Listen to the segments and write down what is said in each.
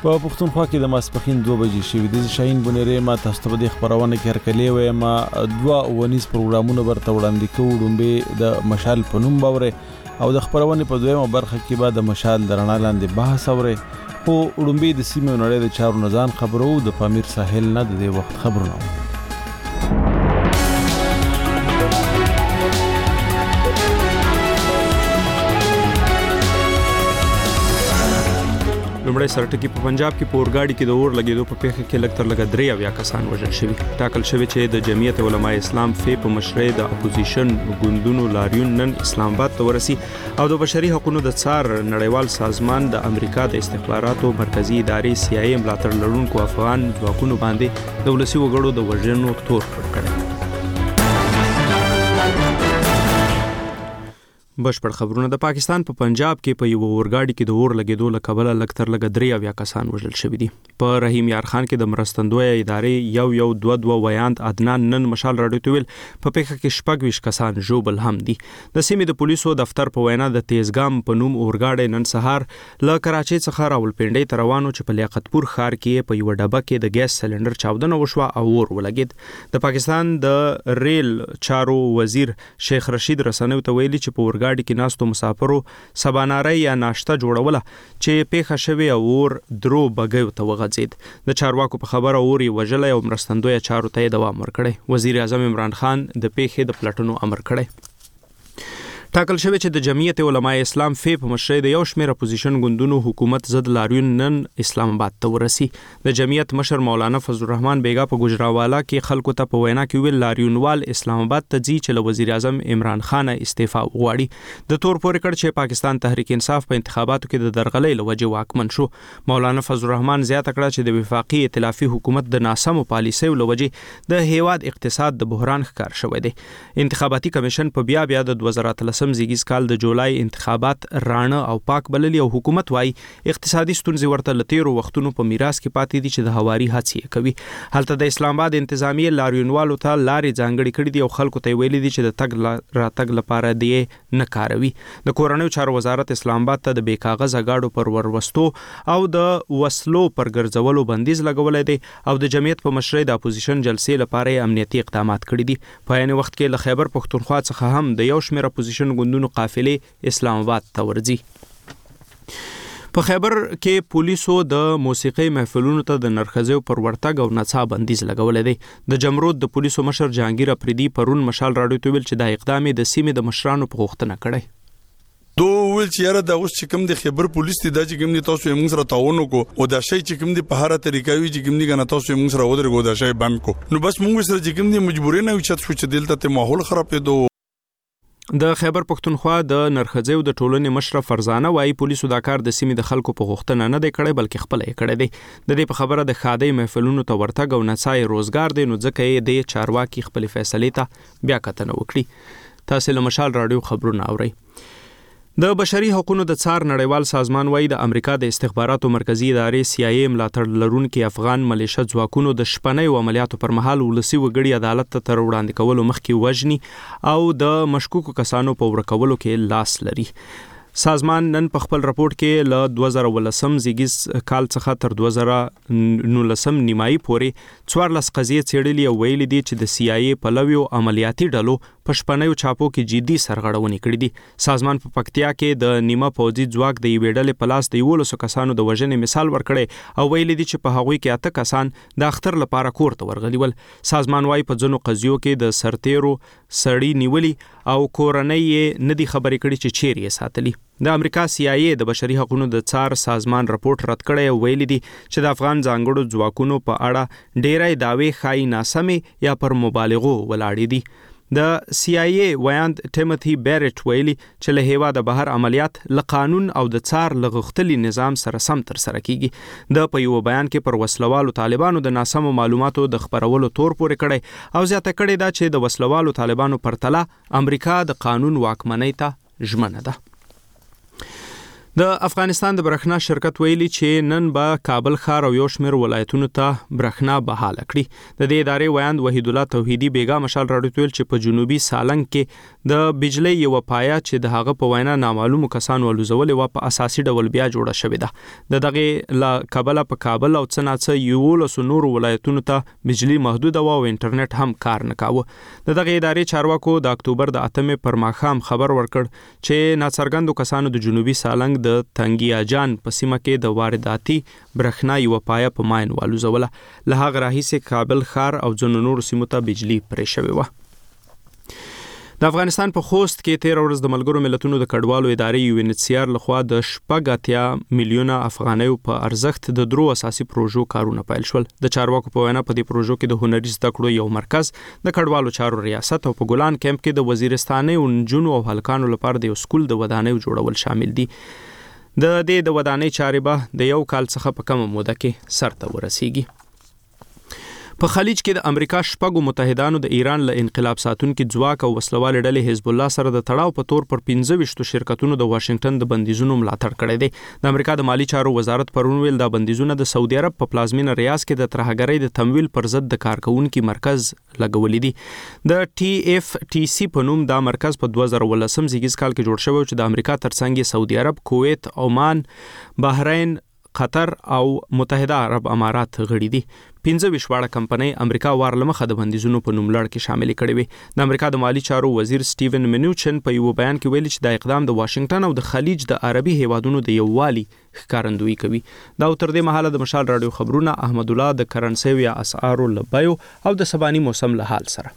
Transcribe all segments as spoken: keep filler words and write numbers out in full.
په پښتونخوا کې د ماسپښین دوه بجې شوې دي. شاهین بونیری ما تاسو ته په دې خبرونه کې هرکلی وایم. دوه ونیز پروګرامونه ورته وړاندې کوو. ډومبه د مشال په نوم باوري او د خبرونه په دویمه برخه کې به د مشال د رڼا لاندې بحث اوري. خو ډومبه د سیمې نړۍ د چارو نزان خبرو د پامیر ساحل نه د دې وخت خبرونه. لومړی سرټکی په پنجاب کې په اورګاډي کې د اور لګیدو په پیښه کې لږ تر لږه درې اویا کسان وژل شوي. ټاکل شوی چې د جمعیت علماء اسلام فی په مشرۍ د اپوزیشن ګوندونو لاریون نن اسلام آباد ته ورسي او د بشري حقوقو د څار نړیوال سازمان د امریکا د استخباراتو مرکزی ادارې سی آی ای ملاتړ لرونکو افغان ځواکونو باندې د ولسي وګړو د وژنو تور کړی. بشپړ خبرونه. د پاکستان په پنجاب کې په یو اورګاډي کې د اور لګیدو له کبله لږ تر لږه درې اویا کسان وژل شوي دي. په رحیم یار خان کې د مرستندوی ادارې یو یو دوه دوه ویاند عدنان نن مشال راډیو ته ویل په پیښه کې شپږ ویشت کسان ژوبل هم دي. د سیمې د پولیسو دفتر په وینا د تیزګام په نوم اورګاډي نن سهار له کراچۍ څخه راولپنډۍ ته روانو چې په لیاقتپور ښار کې په یو ډبه کې د ګیس سلندر چاودنه وشوه او اور ولګید. د پاکستان د ریل چارو وزیر شیخ رشید رسنیو ته ویلي چې په ګاډي کې ناستو مسافرو سباناری یا ناشته جوړوله چې پیښه شوی او اور درو بګیو ته وغځید. د چارواکو په خبره اور یې وژلی او مرستندوی چارو ته دوام ورکړی. وزیر اعظم عمران خان د پیښې د پلټنو امر کړی. ټاکل شوی چې د جمعیت علماء اسلام فی په مشرۍ د یو شمېر اپوزیشن ګوندونو حکومت ضد لاریون نن اسلام آباد ته ورسي. د جمعیت مشر مولانا فضل الرحمن بیگا په گجراوالا کې خلکو ته په وینا کې ویل لاریونوال اسلام آباد ته ځي چې له وزیر اعظم عمران خان استعفا وغواړي. د تور پورې کړ چې پاکستان تحریک انصاف په انتخاباتو کې د درغلۍ له وجې واکمن شو. مولانا فضل الرحمن زیاته کړه چې د وفاقي ائتلافي حکومت د ناسمو پالیسیو له وجې د هیواد اقتصاد د بحران ښکار شوی دی. انتخاباتي کمیشن په بیا بیا د دوه زره اتلسم زیږیز کال د جولای انتخابات رانه او پاک بللی او حکومت وايي اقتصادي ستونزې ورته لتیرو وختونو په میراث کې پاتې دي چې د هواري هڅې کوي. هلته د اسلام آباد انتظامیه لاریونوالو ته لارې ځانګړې کړې دي او خلکو ته ویلي دي چې د تګ راتګ لپاره دی نه کاروي. د کورنیو چارو وزارت اسلام آباد ته د بې کاغذه گاډو پر وروستو او د وسلو پر ګرځولو بندیز لګولې دي او د جمعیت په مشرۍ د اپوزیشن جلسې لپاره امنیتي اقدامات کړي دي. په عین وخت کې له خیبر پښتونخوا څخه هم د یو شمېر اپوزیشن ګوندونو قافلې اسلام آباد ته ورځي. په خیبر کې پولیسو د موسیقي محفلونو ته د نرخځیو پر ورتګ او نڅا بندیز لګولې دی. د جمرود د پولیسو مشر جهانگیر افریدي پرون مشال راډیو ته ویل چې دا اقدام د سیمې د مشرانو په غوښتنه کړی. دو ویل چې یاره دا اوس چې کوم د خیبر پولیس دی دا چې کوم دی تاسو یې موږ سره تعاون وکړو او دا شی چې کوم دی په هر طریقه وی چې کوم دی کنه تاسو یې موږ سره ودرېږو دا شی بند کو نو بس موږ سره چې کوم دی مجبورې نه وچت شو چې دلته ته ماحول خرابېدو. د خیبر پښتونخوا د نرخځیو د ټولنې مشره فرزانه وايي پولیسو دا کار د سیمې د خلکو په غوښتنه نه دی کړی بلکې خپل یې کړی دی. د دې په خبره د خادي محفلونو ته ورتګ او نڅا یې روزګار دی نو ځکه یې د چارواکي خپل فیصلې ته بیا کتنه وکړي. تاسو له مشال راډیو خبرونه اورئ. د بشري حقوقو د څار نړیوال سازمان وايي د امریکا د استخباراتو مرکزی ادارې سی آی ای ملاتړ لرونکي افغان ملیشه ځواکونو د شپنۍ عملیاتو پر مهال ولسي وګړي عدالت ته تر وړاندې کولو مخکې وژني او د مشکوکو کسانو په ورکولو کې لاس لري. سازمان نن په خپل راپورټ کې له دوه زره ولسم زیږیز کال څخه تر دوه زره نولسم نیمایي پورې څوارلس قضیې څېړلي او ویلي دي چې د سی آی ای پلویو عملیاتي ډلو په شپنیو چاپو کې جدي سرغړونې کړې دي. سازمان په پکتیا کې د نیمه پوځي ځواک د یوې ډلې په لاس د یولسو کسانو د وژنې مثال ورکړی او ویلي دي چې په هغوی کې اته کسان د اختر لپاره کور ته ورغلي ول. سازمان وايي په ځینو قضیو کې د سرتیرو سړی نیولي او کورنۍ یې نه دي خبرې کړي چې چیرې یې ساتلي. د امریکا سی آی ای د بشري حقوقو د څار سازمان راپورټ رد کړی او ویلي دي چې د افغان ځانګړو ځواکونو په اړه ډېری دعوې ښایي ناسمې یا پر مبالغو ولاړې دي. د سی آی ای ویاند ټیموتھی بیرټ ویلي چې له هیواده بهر عملیات له قانون او د څار له غښتلي نظام سره سم تر سره کیږي. د په یو بیان کې پر وسلوالو طالبانو د ناسمو معلوماتو د خپرولو تور پورې کړی او زیاته کړې ده چې د وسلوالو طالبانو پرتله امریکا د قانون واکمنۍ ته ژمنه ده. د افغانستان د برښنا شرکت ویلي چې نن به کابل ښار او یو شمېر ولایتونو ته برښنا بحاله کړي. د دې ادارې ویاند وحید الله توحیدي بیګا مشال راډیو ته ویل چې په جنوبي سالنګ کې د بجلی یو پایا چې د هغه په وینا نامعلومو کسانو ولوزولې و په اساسي ډول بیا جوړه شوې ده. د دغه لا کابل په کابل او څناڅه یولس نور ولایتونو ته بجلی محدوده و او انټرنیټ هم کار نه کاوه. د دغه ادارې چارواکو د اکتوبر د اتمې پر ماښام خبر ورکړ چې ناڅرګندو کسانو د جنوبي سالنګ د تنګیا جان په سیمه کې د وارداتي برښنا یو پایا په ماین والوزوله. له هغه راهیسې کابل ښار او ځینو نورو سیمو ته بجلی پرې شوې وه. د افغانستان په خوست کې تیر ورځ د ملګرو ملتونو د کډوالو ادارې یو ان ایچ سی آر لخوا د شپږ اتیا میلیونه افغانیو په ارزښت د درو اساسي پروژو کارونه پیل شول. د چارواکو په وینا په دې پروژو کې د هنري زده کړو یو مرکز، د کډوالو چارو ریاست او په ګولان کیمپ کې د وزیرستاني نجونو او هلکانو لپاره د یو سکول د ودانیو جوړول شامل دي. د دې د ودانۍ چارې به د یو کال څخه په کمه موده کې سرته ورسیږي. په خلیج کې د امریکا شپږو متحدانو د ایران له انقلاب ساتونکو ځواک او وسلوال ډلې حزب الله سره د تړاو په تور پر پنځه ویشت شرکتونو د واشنگټن د بندیزونو ملاتړ کړی دی. د امریکا د مالی چارو وزارت پرون ویل دا بندیزونه د سعودي عرب په پلازمینه ریاض کې د ترهګرۍ د تمویل پر ضد د کارکونکو مرکز لګولې دي. د ټي اف ټي سي په نوم دا مرکز په دوه زره ولسم زیږیز کال کې جوړ شوی چې د امریکا ترڅنګ سعودي عرب، کویت، عمان، بحرین، قطر او متحده عرب امارات غړي دي. پنځه ویشواړه کمپنۍ امریکا وار لمخه د بندیزونو په نوم لړ کې شامل کړي وي. د امریکا د مالی چارو وزیر سټیون منوچن په یو بیان کې ویلي چې دا اقدام د واشنگټن او د خلیج د عربي هیوادونو د یووالي ښکارندویي کوي. دا تر دې مهاله د مشال رادیو خبرونه احمد الله د کرنسي یا اسعارو لبایو او د سباني موسم له حال سره.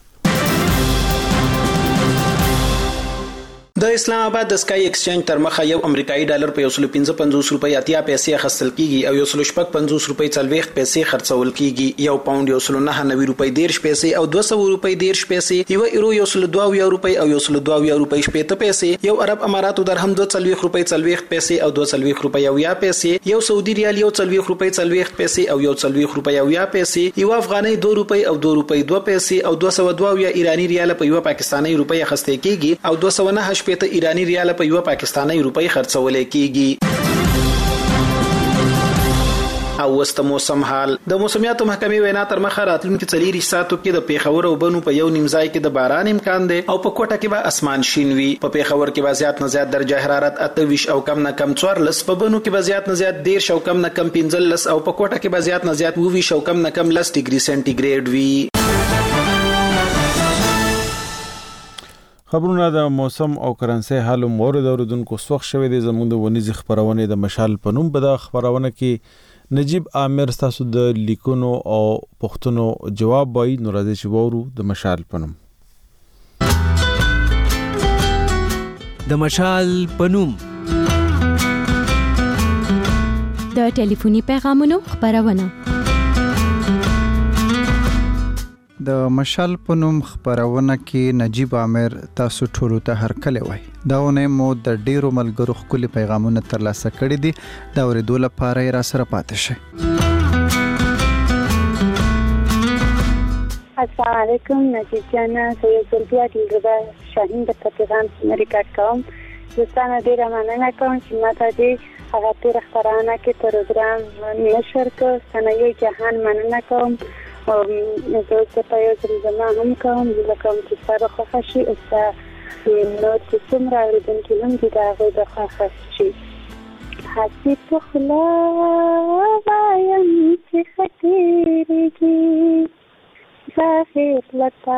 د اسلام آباد د سکای ایکسچینج تر مخه یو امریکایي ډالر په یو سل پنځه پنځوس روپۍ اتیا پیسې اخیستل کیږي او یو سل شپږ پنځوس روپۍ څلوېښت پیسې خرڅول کیږي. یو پاوند یو سل نهه نوي روپۍ دیرش پیسې او دوه سوه روپۍ دیرش پیسې، یو ایرو یو سل دوه اویا روپۍ او یو سل دوه اویا روپۍ شپېته پیسې، یو عرب اماراتو درهم دوه څلوېښت روپۍ څلوېښت پیسې او دوه څلوېښت روپۍ اویا پیسې، یو سعودي ریال یو څلوېښت روپۍ څلوېښت پیسې او یو څلوېښت روپۍ اویا پیسې، یو افغانۍ دوه روپۍ او دوه روپۍ دوه پیسې او دوه سوه دوه اویا ایرانی ریال په یو پاکستاني روپۍ اخیستل کیږي او دوه سوه نهه شپېته ایرانی ریال په یو پاکستاني روپۍ خرڅول کیږي. او وست موسم حال. د موسمیاتو محکمې وینا تر مخه راتلونکي څلور ساعتو کې د پیښور او بنو په یو نیم ځای کې د باران امکان دی او په کوټه کې به اسمان شین وي. په پیښور کې به زیات نه زیات درجه حرارت اته ویشت او کم نه کم څوارلس، په بنو کې به زیات نه زیات دیرش او کم نه کم پنځلس او په کوټه کې به زیات نه زیات اووه ویشت او کم نه کم لس ډیګري سنټیګریډ وي. خبرونه د موسم او کرنسي حالو مورد اوردونکو سوخ شوی دی. زموږ د ونیز خبرونه د مشال په نوم به د خبرونه کې نجیب عامر تاسو د لیکونو او پښتنو جواب وای نو راځي چې وورو د مشال په نوم. د مشال په نوم د ټلیفوني پیغامونو خبرونه. د مشال په نوم خبرونه کې نجیب عامر تاسو ټولو ته هرکلی وای. دا ونه مو د ډیرو ملګرو خپل پیغامونه ترلاسه کړي دي. دا ورېدو لپاره را سره پاتې شئ. السلام علیکم نجیب جانا، سید زلبیا دلربا شاهین د پتیغان ریکارډ کوم. دوستانه ډیره مننه کوم چې ماته دې هغه تیر خبرونه کې پروګرام نشر کړ. ثنایي جهان مننه کوم او زه په یو ځل هم کوم لکه چې سره خوښ شي او نو چې څومره اورېدونکي هم دي د هغوی د خوښ شي. هسې په خوله وایم چې ښه تېرېږي، ظاهر له تا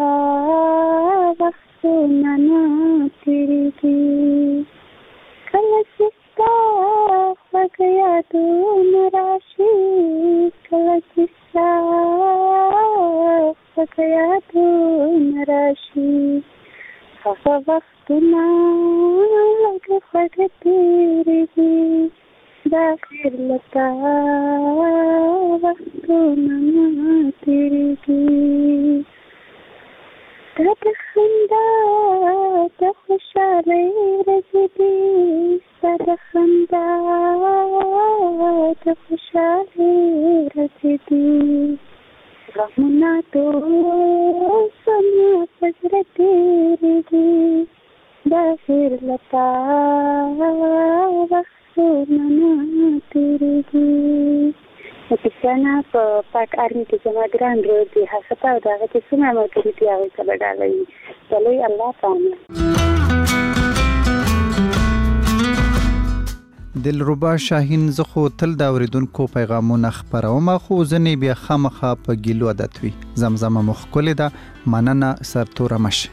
وختونه نه تېرېږي. کله چې ستا خوږ یادونه راشي، کله چې ستا خوږ یادونه راشي، هغه وختونه لږ خوږ تېرېږي، ظاهر له تا وختونه نه تېرېږي. دا د خندا د خوشحالۍ ورځې دي، ستا د خندا د خوشحالۍ ورځې دي. غمونه ټول زما په زړه تېرېږي، ظاهر له تا پاک آرمی کې زما ګران ورور دی هغه ته دا چې څومره ملګري دي هغه ته ډالۍ چلوي الله تعالی. دلربا شاهین زه خو تل د اوریدونکو پیغامونه خپروم خو ځنې بیا خامخا په ګیلو عادت وي. زمزمه مخکلې ده مننه سرتوره مشه.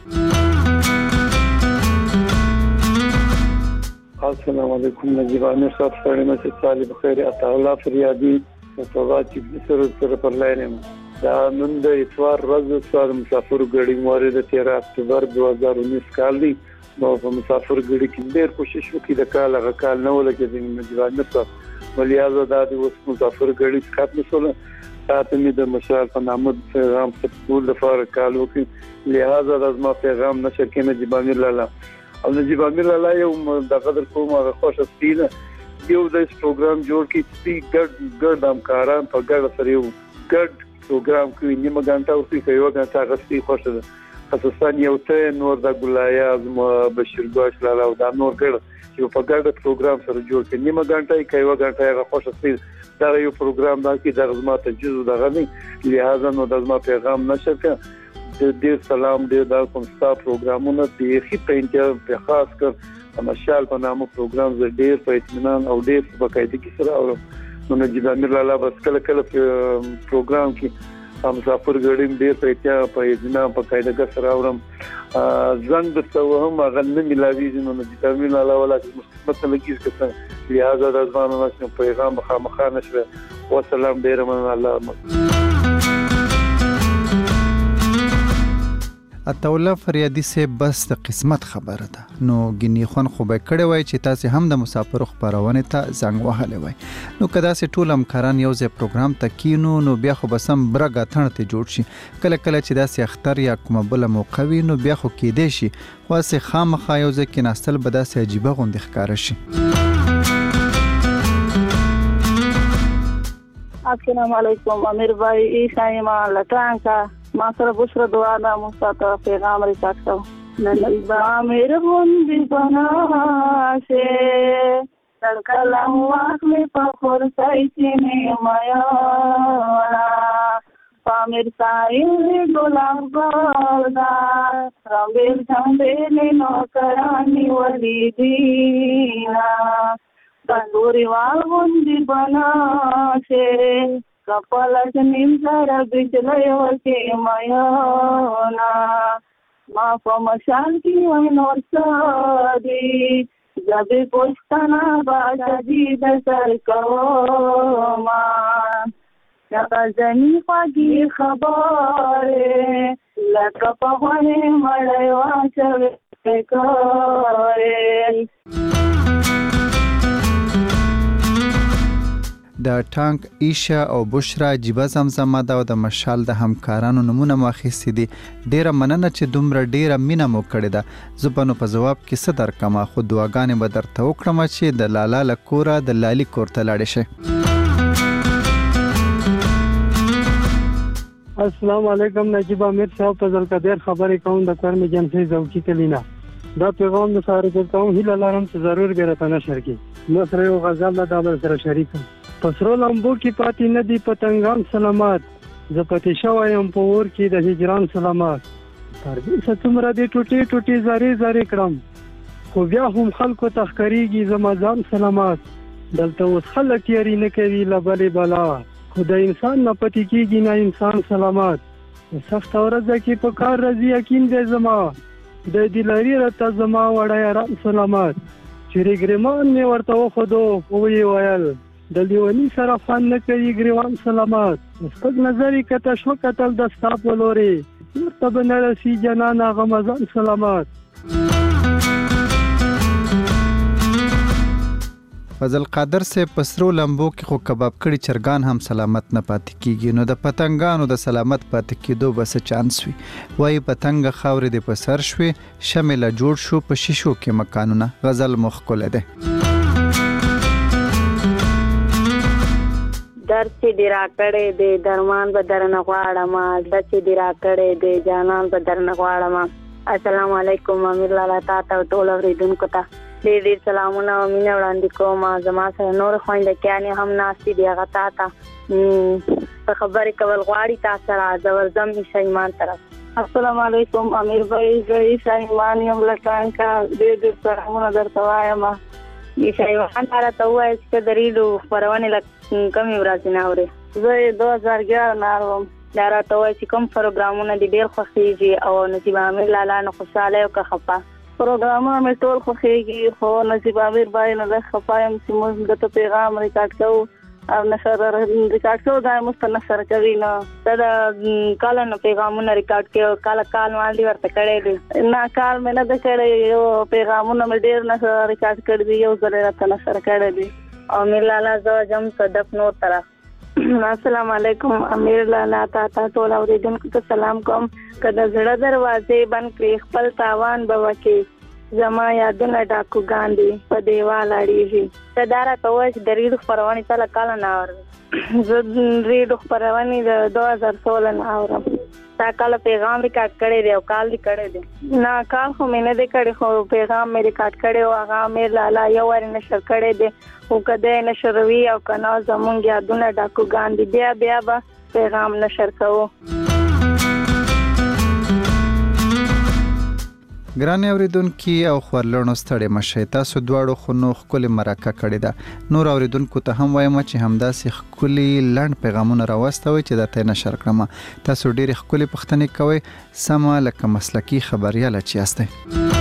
السلام علیکم نجیب امیر صاحب سره مې سالي بخیر اته الله فریادي صفات چې سره سره پر لاینم دا نن د اتوار ورځ سره مسافر غړي مورید تیرا اکتوبر دوه هزار انیس کال دی نو په مسافر غړي کې ډېر کوشش وکړي د کال هغه کال نه ولګي د نجیب امیر صاحب ولیازه د اوس مسافر غړي ختم شول تاسو مې د مشال په نامه پیغام ټول د فار کال وکړي لہذا د ما پیغام نشر کې نجیب امیر لاله او نجیب امیر لاله یو د قدر کومه خوشا سپینه یو د پروګرام جوړ کړي چې ګډ ګډ همکاران په ګډ سره یو ګډ پروګرام کوي نیمه غنټه او څه یو غنټه غستی خوشا ده خصوصا یو ته نور د ګلای اعظم بشیر ګوش لاله او د نور ګډ چې په ګډ پروګرام سره جوړ کړي نیمه غنټه کې یو غنټه هغه خوشا سپین دا یو پروګرام دا کې د غزما ته جزو دغه نه لہذا نو د غزما پیغام نشر کړ د دې سلام دې دا کوم ستا پروګرامونه دې خې پینټ په خاص کر مشال په نامه پروګرام ز ډېر په اطمینان او ډېر په قاعده کې سره اورم نو نجیب امیر لاله بس کله کله پروګرام کې مسافر غړي ډېر په احتیاط په اطمینان په قاعده سره اورم زنګ د توهم غل ملاوي نو نجیب امیر لاله ولا مثبت لګیږي چې لہذا د ځوانانو نشو پیغام مخامخ نشره و سلام ډېر من الله اتوله فریادي سه بس د قسمت خبره ده نو ګنی خون خو به کړي وای چې تاسو هم د مسافر خبرونه ته زنګ وهله وای نو کدا سه ټول امکاران یو ځای پروګرام تکینو نو بیا خو بسم برګه ثڼ ته جوړ شي کله کله چې داسې اختر یا کومه بل موقوي نو بیا خو کې دی شي واسه خامخا یو ځای کې ناستل به داسې عجیبه غوندې ښکار شي. السلام علیکم امیر بھائی ایشایما لټانکا ما سره بشرا دعا نه مستاته پیغام ریکارډ کړو نن با امیر غوندې بناشه تلکلا واخ می په خورسای چې نه مایا پامیر سایل ګلاب ګلدا رامبل څنګه نو کرانی ولې دینا تندوري وال غوندې بناشه کپل جنیم سره بجلی ورکې مایانا ما په مشال کې وای نور سادي زبې پوښتنه باندې د سر کوما یا ځنی پاګي خبره لکه په وای مړ واچو کوي. د ټانک ایشا او بشرا جیبه زمزمه دا د مشال د همکارانو نمونه ماخېستې دي ډیره مننه چې دومره ډیره مینه مو کړې ده زه به نو په ځواب کې څه درکمه خو دعاګانې به درته وکړم چې د لالا له کوره د لالي کور ته لاړې شئ. السلام علیکم نجیب امیر صاحب فضل قدیر خبرې کوم د کور مې جنسي زوکی کلینا دا پیغام د ساره د کوم هیله لرم چې ضرور به راته نشر کړي نو سره یو غزل د دابل سره شریک پسرو لمبو کې پاتې ندی پتنګان سلامات ز پاتې شوایم په ور کې د هجران سلامات تر دې څومره دې ټوټي ټوټي زاري زاري کړم خو بیا هم خلکو تخکریږي زمازان سلامات دلته اوس خلک یاري نه کوي لبلې بلا خدای انسان نه پاتې کیږي نه انسان سلامات سخت ورځ کې په کار راځي یقین دې زما د دلاري رته زما وړای را سلامات چې ګریمان مې ورته وخدو وی ویل د لیونی سره فن نه کوي ګریوان سلامات مستق نظری کته شو قتل د سټاپ ولوري ورته بنرسي جنان غمزان سلامات. فضل قادر سے پسرو لمبو کې خو کباب کړي چرګان هم سلامت نه پاتې کیږي نو د پتنګانو د سلامت پاتې کېدو بس چانس وي وای پتنګ خاورې د پسر شوي شامل جوړ شو په شیشو کې مکانونه غزل مخکله ده. در چې دی را کړې دی درمان به درنه غواړم در چې دی را کړې دی جانان به درنه غواړم. السلام علیکم امیر لالا تا ته ټول اوریدونکو ته ډېر ډېر سلامونه او مینه وړاندې کوم زما سره نور خویندکیانې هم ناستې دي هغه تا ته خبرې کول غواړي تاسو سره زورزم عیسی ایمان طرف السلام علیکم امیر بھائی زه عیسی ایمان یم لکان کا دې دې سلامونه درته وایم عیسی ایمان راته وایي چې د ریډیو خپرونې لکه کمې ورځې نه اوري زه یې دوه هزار ګیاره نه اورم دا راته وایي چې کوم پروګرامونه دې ډېر خوښېږي او نصیب امیر لالا نه خوشحاله یو که خفه پروګرامونه مې ټول خوښېږي خو نصیب امیر بھائی نه زه خفه یم چې موږ دته پیغام ریکارډ کوو او نشر ریکارډ کوو دا موږ ته نشر کوي نه دا د کله نه پیغامونه ریکارډ کوي کله کال باندې ورته کړی دی نه کال مې نه ده کړی یو پیغامونه مې ډېر نشر ریکارډ کړي دي یو ځل راته نشر کړی دی امیر لالا زه جم صدف نور طرف السلام علیکم امیر لالا تا تا ټول اوریدونکو ته سلام کوم کله زړه دروازې بند کړې خپل تاوان به وکړي زما یادونه ډاکو ګاندي په دیوال اړیږي ته دا راته وایي چې د ریډیو خپرونې کله کله نه اورې زه ریډیو خپرونې د دوه هزار سوله نه اورم تا کله پیغام ریکارډ کړی دی او کال دې کړی دی نه کال خو مې نه دی کړی خو پیغام مې ریکارډ کړی او هغه امیر لالا یو وارې نشر کړی دی خو که دی نشروي او که نه زمونږ یادونه ډاکو ګاندي بیا بیا به پیغام نشر کوو ګرانې اوریدونکي او خورلڼو ستړي مشئ تاسو دواړو خو نو ښکلې مرکه کړې ده نور اوریدونکو ته هم وایم چې همداسې ښکلي لنډ پیغامونه راواستوئ چې درته یې نشر کړم تاسو ډېرې ښکلې پوښتنې کوئ سمه لکه مسلکي خبریاله چې یاستئ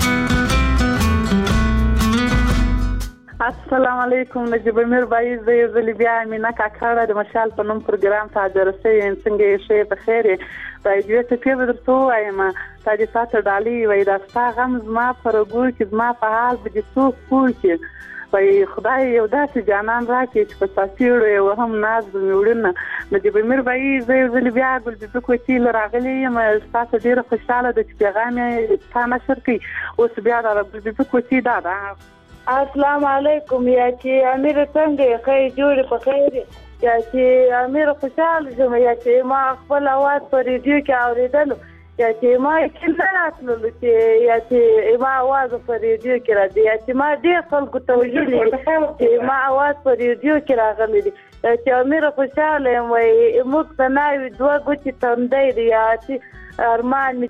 السلام علیکم نجیب امیر بھائی زه یو ځل بیا امینه کاکړه د مشال په نوم پروګرام ته حاضره شوې یم څنګه یې ښې په خیر یې بھائی دوی ته پې به درته ووایم تا دې تا ته ډالۍ وایي دا ستا غم زما په رګو کې زما په حال به دې څوک پوه کړي وایي خدای یو داسې جانان راکړي چې په څاڅېړو یې وهم ناز به مې وړونه نجیب امیر بھائی زه یو ځل بیا ګلبیزو کوڅې له راغلې یم ستاسو ډېره خوشحاله ده چې پیغام یې تا نشر کوي اوس بیا دا ګلبیزو کوڅې دا ده السلام علیکم یا چې امیر څنګه خیر جوړ په خیر یا چې امیر خوشاله شوم یا چې ما خپل اواز په ریډیو کې اوریدل یا چې ما کله راتلو چې یا چې ما اواز په ریډیو کې راځي یا چې ما ډېر خلکو ته ویلي چې ما اواز په ریډیو کې راغلی دی چې امیر خوشاله یم وایي موږ ته ناوي دوه ګوتې تندی دی یا چې ارمان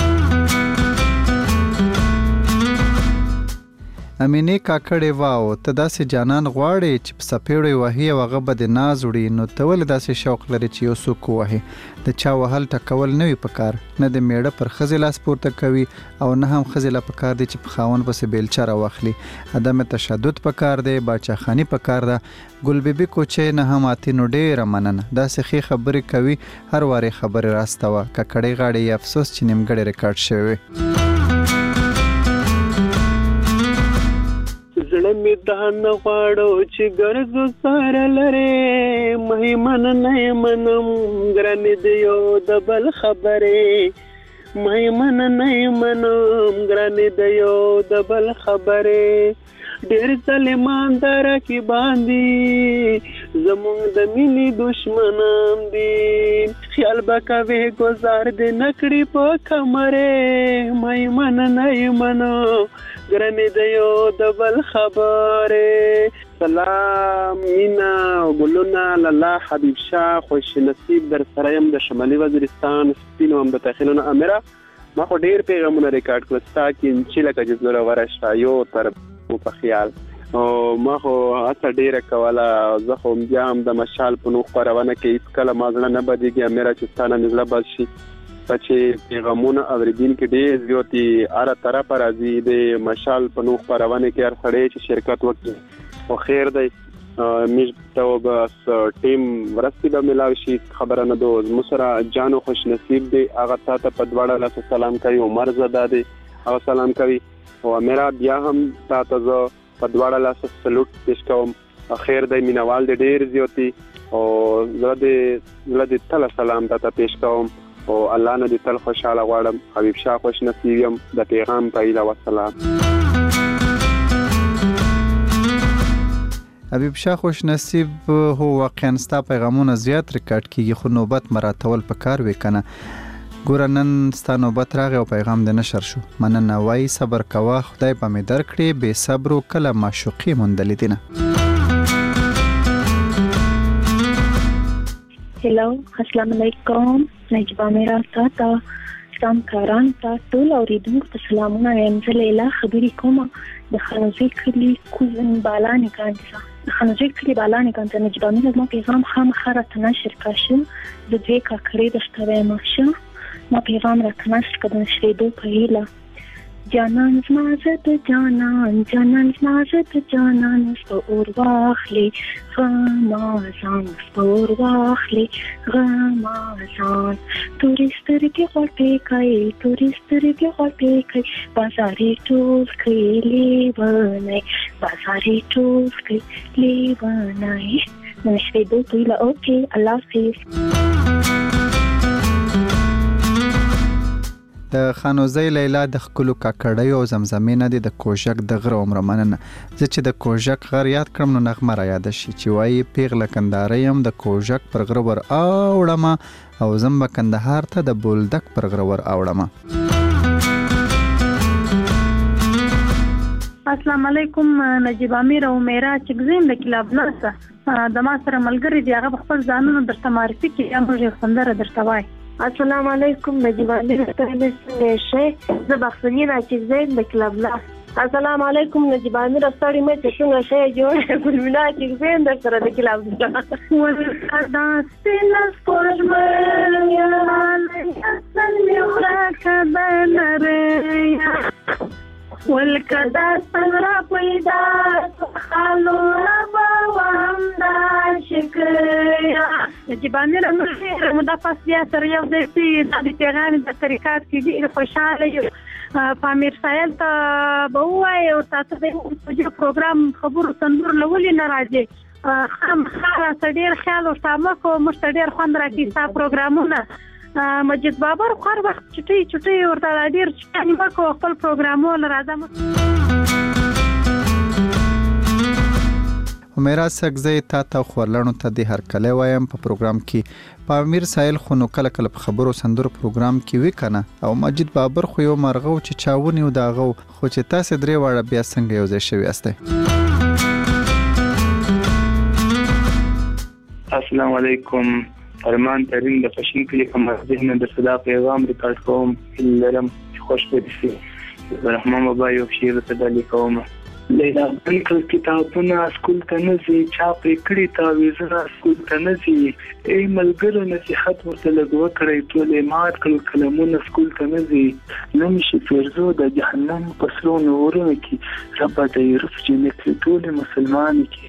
امینې کاکړې واو ته داسې جانان غواړې چې په څپېړو یې وهي او هغه به دې ناز وړي نو ته ولې داسې شوق لرې چې یو څوک ووهې د چا وهل ټکول نه وي پکار نه د میړه پر ښځې لاس پورته کوي او نه هم ښځې له پکار دی چې په خاوند پسې بیلچه راواخلي عدم تشدد پکار دی باچاخاني پکار ده ګلبیبي کوچې نه هم آتي نو ډېره مننه داسې ښې خبرې کوي هر وارې خبرې راستوه ککړې غاړې یې افسوس چې نیمګړې ریکارډ شوی زړه مې دا نه غواړو چې ګرځو سره لرې مهمن نه منم ګرانې د یو د بل خبرې مهمن نه منم ګرانې د یو د بل خبرې ډېر ظالمان در کې باندې زمونږ د مینې دشمنان دي خیال به کوې ګزار دې نه کړي په کمرې مهمن نه منم ګرانې د یو د بل خبرې سلام مینا ګلونه لالا حبیب شاه خوش نصیب در سره یم د شمالي وزیرستان سپینو هم د تخیلونه امیره ما خو ډېر پیغامونه ریکارډ کړل ستا کې چې لکه چې زوره ورشته یو تر په خیال او ما خو هڅه ډېره کوله زه خو بیا هم د مشال په نوم خپرونه کې هېڅکله ما زړه نه بدېږي امیره چې ستا نه مې زړه بد شي چې پیغامونه اوریدونکي ډېر زیاتې هره طرفه راځي د مشال په نوم خپرونه کې هر سړی چې شرکت وکړي خو خیر دی موږ ته بس ټیم مرستې به میلاو شي خبره نه ده زموږ سره جانو خوش نصیب دی هغه تا ته په دواړه لاسه سلام کوي عمر زده دی هغه سلام کوي او امیره بیا هم تا ته زه په دواړه لاسه سلوټ پیش کوم خیر دی مینوال دی ډېر زیاتې او زه دې زړه دې تله سلام تا ته پیش کوم او الله نه دې تل خوشحاله غواړم حبیب شاه خوش نصیب یم د پیغام پایله وسلام حبیب شاه خوش نصیب هو واقعا ستا پیغامونه زیات ریکارډ کیږي خو نوبت مراتول پکار وی کنه ګوره نن ستا نوبت راغی او پیغام دې نشر شو مننه وای صبر کوه خدای به مې درکړي بې صبر کله معشوقي موندلې دي نه هلو السلام علیکم نجیبه میرا تاتا سلام کاران تا ټول اوریدونکو ته سلامونه وایم. زه لیلا خبرې کوم د خانوزي کلي کوزن بالانې کاندې د خانوزي کلي بالانې کاندې نجیبه میرا ما پیغام خامخا راته نشر کړه. زه دوې کاکړې درته وایم ښه ما پیغام راته نشر کړه د نشرېدو په هیله. جانان زما زه د جانان جانان زما زه د جانان سپور واخلې غمازان سپور واخلې غمازان تورې سترګې غوټې کوي تورې سترګې غوټې کوي بازارې ټول کوي لیونی بازارې ټول کوي لیونی. نشرېدو په هیله. اوکې الله حافظ. د خانوزۍ لیلا د خپلو کاکړیو او زمزمې نه دي د کوژک د غره عمر مننه. زه چې د کوژک غر یاد کړم نو نغمه را یاد شي چې وایي پیغله کندهاری یم د کوژک پر غره ور اوړم او زم به کندهار ته د بولدک پر غره ور اوړم. السلام علیکم نجیب امیر او میرا چګزین د کلاب ناسه د ما سره ملګری دی هغه خپل ځانونه درته معرفي کړي یا موږ سندره درته وای. السلام علیکم نجیب امیر ستاسو څنګه شئ؟ زه بخښنه چګزین د کلاب ناسه. السلام علیکم نجیب امیر ستاسو مې څنګه شئ؟ جوړ ګلمینا چګزین د سره د کلاب ناسه. ولکدا سپینس پرمن یا اصل می ورکدا نریا ولکدا څنګه پیدا خالو ربا وهمدا شکریا. نجیب امیر موږ د پاسیا سره یو ځای په د پیغام د طریقات کې ډېر خوشاله یو. پامیر سایل ته به وایي او تاسو د پروګرام خبرو تنور لولې نه راځي خام خاره ډېر خیال او سامه کو مشت ډېر خوند راکې ستا پروګرامونه. مجید بابر خور وخت چټي چټي ورته ډېر چټي مکو خپل پروګرامونه راځم. میرا سګزې تا ته خورلانو ته د هر کله وایم په پروګرام کې پامیر سایل خو نو کله کله خبرو سندرو پروګرام کې وی کنه او مجید بابر خو یو مرغو چې چاونی او داغو خو چې تاسو درې واړه بیا څنګه یو ځای شوي استه. السلام علیکم ارمان ترین د پښین کلی کوم ځینې د صدا پیغام ریکارډ کوم لرم خوش پېښې رحمان بابا یو شعر ته د لیکوم. لیلا انکل کتابونه سکول ته نه ځي چا پرې کړي تعویضونه سکول ته نه ځي ای ملګرو نصیحت ورته لږ وکړئ ټولې مات کړل قلمونه سکول ته نه ځي نه شي فرزو د جهنم په سرو نورونو کې رب دې رف جنت ټولې مسلمان کې.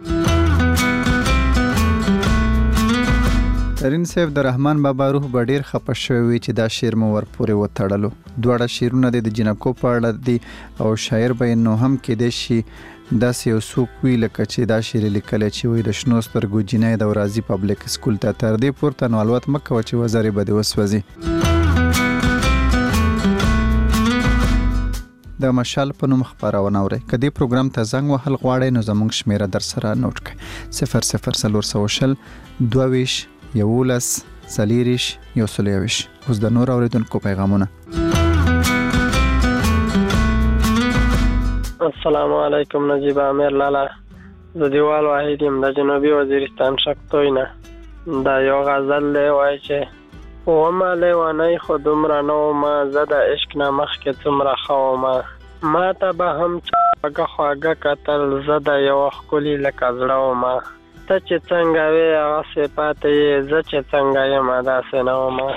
ترین صاحب د رحمان بابا روح به ډیر خپه شوی چې دا شعر مو ور پورې وتړلو. دواړه شعرونه د جنکو په اړه دي او شاعر به نو هم کې د شي داسې یو څوک وی لکه چې دا شعر لیکل چې وي د شنو سترګو جنۍ د ورازي پبلک سکول ته تر دې پورته نو الوت مکه چې وزاري بده وسوځي. د مشال په نوم خبرونه اوري کدي پروګرام ته زنګ وهل غواړي نو زموږ شمیره در سره نوٹ کړئ صفر صفر صفر شل دوه یولس سلیریش یو سلیویش. اوس د نور اوریدونکو پیغامونه. السلام علیکم نجیب امیر لالا زه دیوال واحد یم د جنوبي وزیرستان شکتوینه. دا یو غزل دی وایي چې وما لیوانی خو دومره نه ومه زه د عشق نه مخکې څومره ښه ومه ما ته به هم خواږه خواږه کتل زه د یوه ښکلي لکه زړه ومه ته چې څنګه وې هغسې پاتې یې زه چې څنګه یم داسې نه ومه.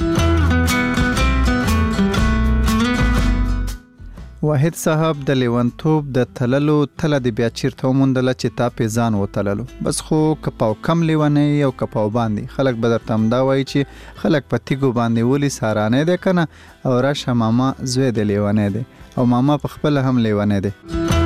واحد صاحب د لیونتوب د تللو تله د بیا چیرته وموندله چې تا پې ځان وتللو بس خو کپاو کم لیونی او کپاو باندې خلک به درته همدا وایي چې خلک په تیږو باندې ولي سارانی دی که نه او راشه ماما زوی د لیونی دی او ماما په خپله هم لیونی دی.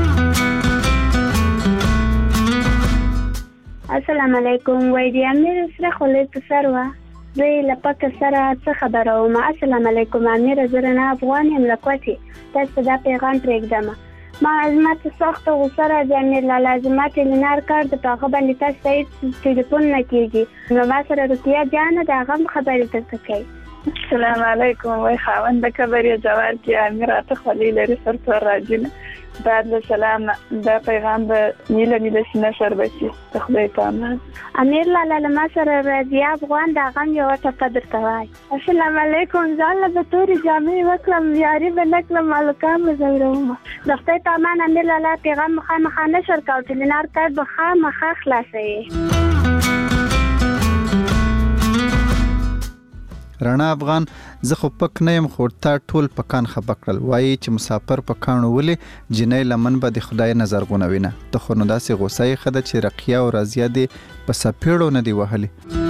السلام علیکم وای دی امیر سره خولې په سر وه زه یې له پکه سره څه خبره وم. السلام علیکم امیر زه رڼا افغان یم له کوټې تاسو دا پیغام پرېږدم. ما زما ته سخته غوسه راځي امیر لالا زما ټیلینار کار د په هغه باندې تاسو ته هېڅ ټلیفون نه کېږي نو ما سره روقیه جانه د هغه هم خبرې درته کوي. السلام علیکم وای خاونده خبرې جواب کې امیر راته خولې لري سر تور راځي نه بعد له سلام دا پیغام به نیله نیله سینه سر بشي خدای پامان. امیر لاله لما سره راځي افغان دا غم یو ټپه درته وای. السلام علیکم ځاله به تورې جامې وکړم یاري به نه کړم مالکان به ځوروم. د خدای پامان امیر لاله پیغام مخامخا نشر کوو ټلینار کارت به خامخا خلاصوي. رڼا افغان زه خو پک نه یم خو تا ټول پکان خبر کړل وایي چې مسافر پکانو ولې جنۍ لمن به د خدای نظر غونوینه ته خو نو داسې غوسه یې خده چې رقیه او رازیه دې په سپېړو نه دی وهلي.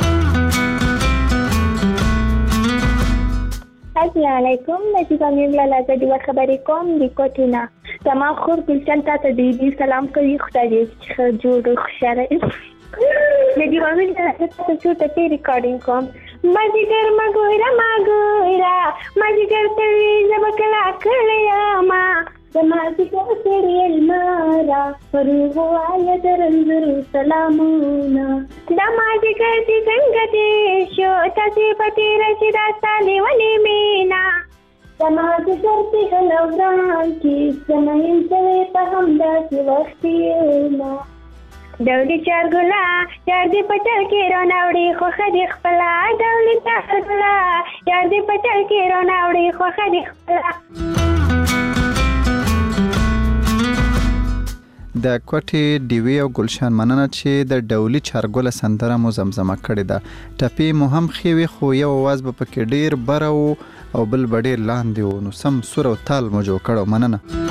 السلام علیکم نجیب امیر لاله زه د خبرې کوم د کوټې نه زما خور ګلشن تا ته د سلام کوي خدای دې چې ښه جوړ خوشحاله نجیب امیر لاله ته څو ټکي ریکارډینګ کوم. مازیګر مګوره مګوره مازیګر تلوي زبکلا کړیا ما زما زیګر تړي المارا پرو وایا درنزر سلامونه دا مازیګر دې څنګه دې شو تاسو پتی رشیدا سالي ونی مینا زما زیګر دې هلوران کی زمين څه په هم داسې وختي ما ډولې چارګلا چار دې پټل کې روناوړي خو خدي خپلا ډولې چارګلا چار دې پټل کې روناوړي خو خدي خپلا. د کوټې ډیوی او گلشان مننه چې د ډولي چارګله سندره مو زمزمه کړې ده. ټپې مو هم خېوي خو یو आवाज به پکې ډیر بره او بل ډیر لاندې و نو سم سور او تال مو جوړ کړو. مننه.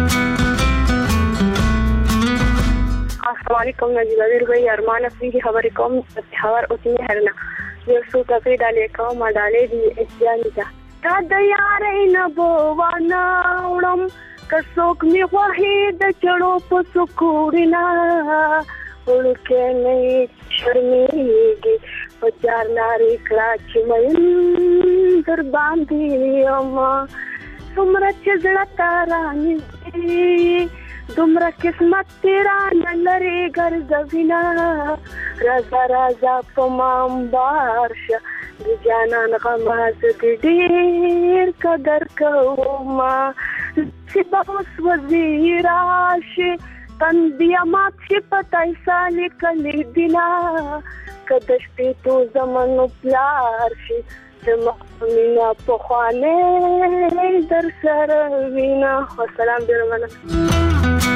السلام علیکم نجیب امیر بھائی ارمان افریدی خبرې کوم د پېښور اوسنی هرنه یو څو ټکي ډالې کوم ډالې دي اسیاني ته تا د یارې نه بوانه وړم که څوک مې غواهي د چړو په سکورنا وړکې نه شرمېږي په چار نارې کړه چې مین در باندې اما څومره چې زړه ته رانیږي دومره قسمت تیرا نلری ګرځوینا رازا رازا په مام بارشه د جانان غماز دې ډېر قدر کوما چې به اوس وزیر راشي تندیا مات چې پتای سالي کلی دینا کده شپې تو زمانو پلار شي زمانینا په خوانې در سره وینا. والسلام ډېر مننه.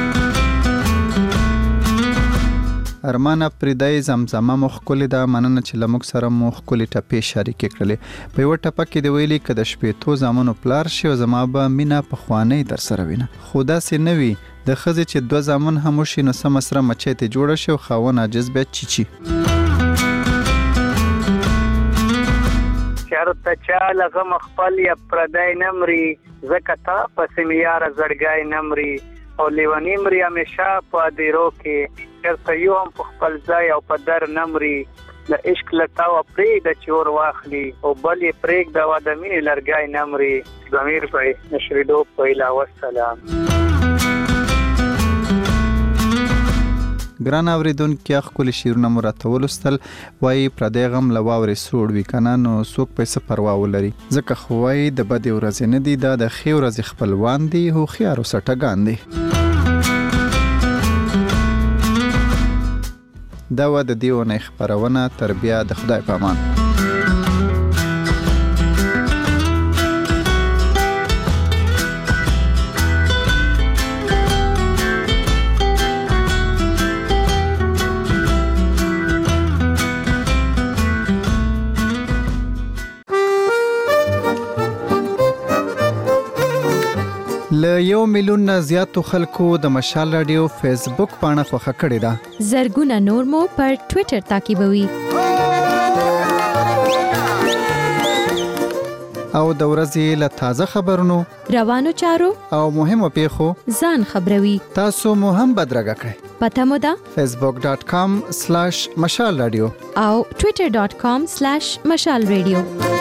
ارمان افریدی زمزمه مخ کولې ده مننه چې لمک سره مخ کولې ټپې شریک کړلې په یو ټپه کې دی ویلي کده شپې تو زمانو پلار شي او زما به مینا په خوانې در سره وینه خدا سي نوي د خزې چې دو زامن هم شي نو سم سره مچې ته جوړه شي او خاون عاجز به چیچی شرط چاله غم خپل یا پردای نمري زکتا پس میار زړګای نمري او لیونی مري همیشه په دیرو کې چرته یو هم په خپل ځای او په در نمري د عشق لتا او پرې د چور واخلي او بل یې پرېګ د وادمین لرګای نمري. ضمیر پي نشریدو پهلا والسلام. ګران اوریدونکو خپل شیرونه مرته ولستل وای پردی غم لواوري سوړ وی کنه نو څوک پیسې پروا ولري ځکه خوای د بد ورځ نه دی د خې ورځ خپلوان دی هو خيارو سټګان دی. دا و د دیونه خبرونه تربیه د خدای په امان. ل یو میلیون نه زیاتو خلکو د مشال رادیو فیسبوک پاڼه خوښه کړې ده. زرګونه نور مو پر ټوئیټر تعقیبوي. او د ورځې له تازه خبرونو روانو چارو او مهمو پیښو ځان خبروي. تاسو مو هم بدرګه کړئ. پته مو ده facebook dot com slash مشال رادیو او twitter dot com slash مشال رادیو.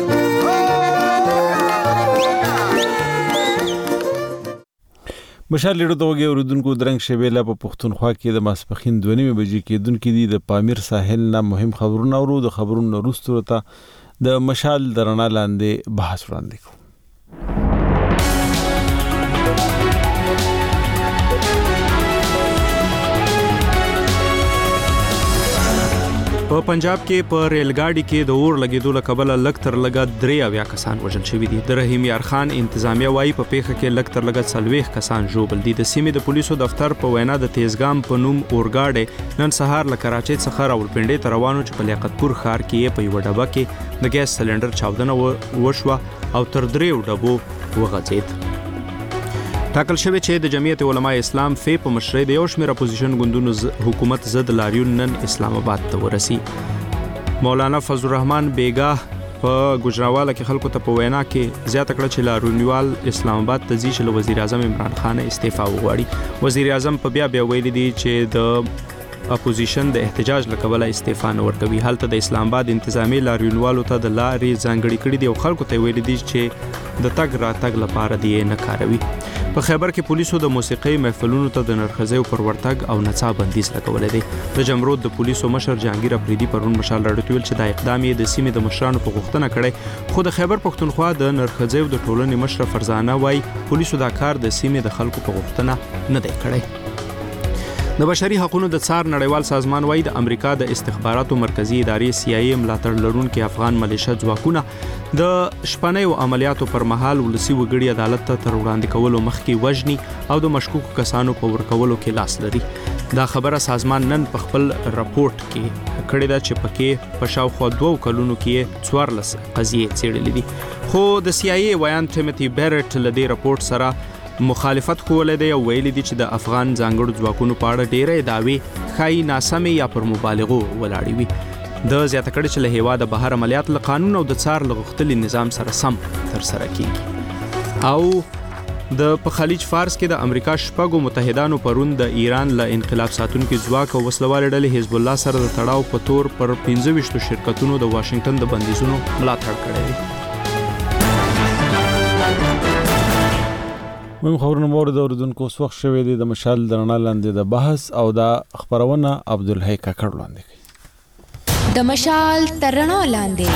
مشال لیډو ته وګورئ اوردونکو درنګ شبيله په پښتونخوا کې د ماسپخین دوه نیمه بجې کې دونکو دي د پامیر ساحل نه مهم خبرونه اورو د خبرونو وروسته ته د مشال درنا لاندې بحث وړاندې کوو. په پنجاب کې په ریلګاډي کې د اور لګیدو له کبله لږ تر لږه درې اویا کسان وژل شوي دي. د رحیم یار خان انتظامیه وایي په پیښه کې لږ تر لږه څلوېښت کسان ژوبل دي. د سیمې د پولیسو دفتر په وینا د تیزګام په نوم اورګاډی نن سهار له کراچۍ څخه راولپنډۍ ته روان و چې په لیاقتپور ښار کې په یوه ډبه کې د ګیس سلنډر چاودنه وشوه او تر دریو ډبو وغځېد. ټاکل شوی چې د جمعیت علماء اسلام فی په مشرۍ د یو شمېر اپوزیشن ګوندونو حکومت ضد لاریون نن اسلام آباد ته ورسي. مولانا فضل الرحمن بیګاه په ګجراواله کې خلکو ته په وینا کې زیاته کړه چې لاریونوال اسلام آباد ته ځي چې له وزیر اعظم عمران خان استعفا وغواړي. وزیر اعظم په بیا بیا ویلي دي چې د اپوزیشن د احتجاج له کبله استعفا نه ورکوي. هلته د اسلام آباد انتظامی لاریونوالو ته د لارې ځانګړي کړي دي او خلکو ته ویلي دي چې د تګ راتګ لپاره دی نه کاروي. په خیبر کې پولیسو د موسیقي محفلونو ته د نرخځیو پر ورتګ او نڅا بندیز لګولې دی. د جمرود د پولیسو مشر جهانگیر افریدي پرون مشال راډیو ویل چې دا اقدام یې د سیمې د مشرانو په غوښتنه کړی، خو د خیبر پښتونخوا د نرخځیو د ټولنې مشر فرزانه وای پولیسو دا کار د سیمې د خلکو په غوښتنه نه دی کړی. د بشري حقوقو د څار نړیوال سازمان وایي د امریکا د استخباراتو مرکزی ادارې سی آی ای ملاتړ لرونکي افغان ملیشه ځواکونه د شپنیو عملیاتو پر مهال ولسی وګړي عدالت ته تر وړاندې کولو مخکې وژني او د مشکوکو کسانو په ورکولو کې لاس لري. دا خبره سازمان نن په خپل راپورټ کې کړې ده چې پکې په شاوخوا دوو کلونو کې څوارلس قضیې څېړلې دي. خو د سی آی ای ویان ټیموتي بیرټ له دې راپورټ سره مخالفت کولې دی او ویلي دي چې د افغان ځانګړو ځواکونو په اړه ډېرې دعوې ښایي ناسمې یا پر مبالغو ولاړې وي. د زیاته کړي چې له هېواده بهر عملیات له قانون او د څار له غوښتلي نظام سره سم ترسره کیږي. او د په خلیج فارس کې د امریکا شپږو متحدانو پرون د ایران له انقلاب ساتونکو ځواک او وسلوال ډلې حزب الله سره د تړاو په تور پر پنځه ویشت شرکتونو د واشنگټن د بندیزونو ملاتړ کړی دی. مهم خبرونه مو د اوریدونکو وخت شوې دي د مشال درنا لاندې د بحث او د خبرونه عبدالحی کاکړ لاندې کوي. د مشال ترنا لاندې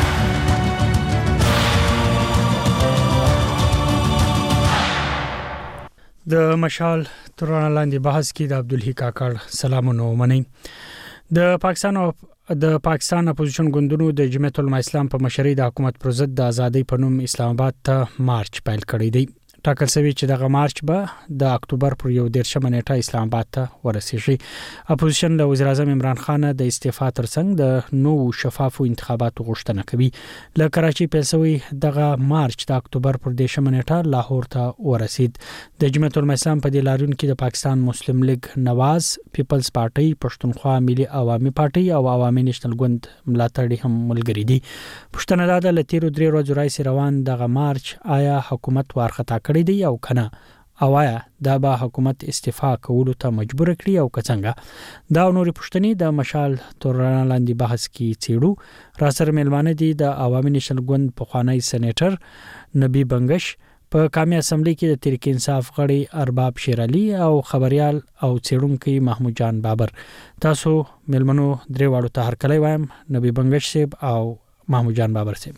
د مشال ترنا لاندې بحث کې د عبدالحی کاکړ سلامونه ومني. د پاکستان او د پاکستان اپوزیشن ګوندونو د جمعیت علماء اسلام په مشرۍ د حکومت پر ضد د ازادۍ په نوم اسلام آباد ته مارچ پیل کړی دی. ټاکل شوی چې دغه مارچ به د اکتوبر پر یو دیرشمه نیټه اسلام آباد ته ورسیږي. اپوزیشن له وزیر اعظم عمران خان د استعفا ترڅنګ د نوو شفافو انتخاباتو غوښتنه کوي. له کراچۍ پیل شوی دغه مارچ د اکتوبر پر دیرشمه نیټه لاهور ته ورسید. د جمعیت علماء اسلام په دې لاریون کې د پاکستان مسلم لیگ نواز، پیپلز پارټي، پښتونخوا ملي عوامي پارټي او عوامي نېشنل ګوند ملاتړي هم ملګري دي. پښتنه دا د لتیرو درې ورځې راځي روان دغه مارچ آیا حکومت وارخطا کړی دی او کنه، او آیا دا به حکومت استعفا کولو ته مجبور کړي او څنګه؟ دا نورې پوښتنې د مشال تورنا لاندې بحث کې څېړو. را سره مېلمانه دي د عوامي نېشنل ګوند پخوانی سېنیټر نبی بنگش، په قومي اسمبلی کې د تحریک انصاف غړي ارباب شیر علي او خبريال او څېړونکي محمود جان بابر. تاسو مېلمنو درې واړو ته هرکلی وایم، نبی بنگش صاحب او محمود جان بابر صاحب.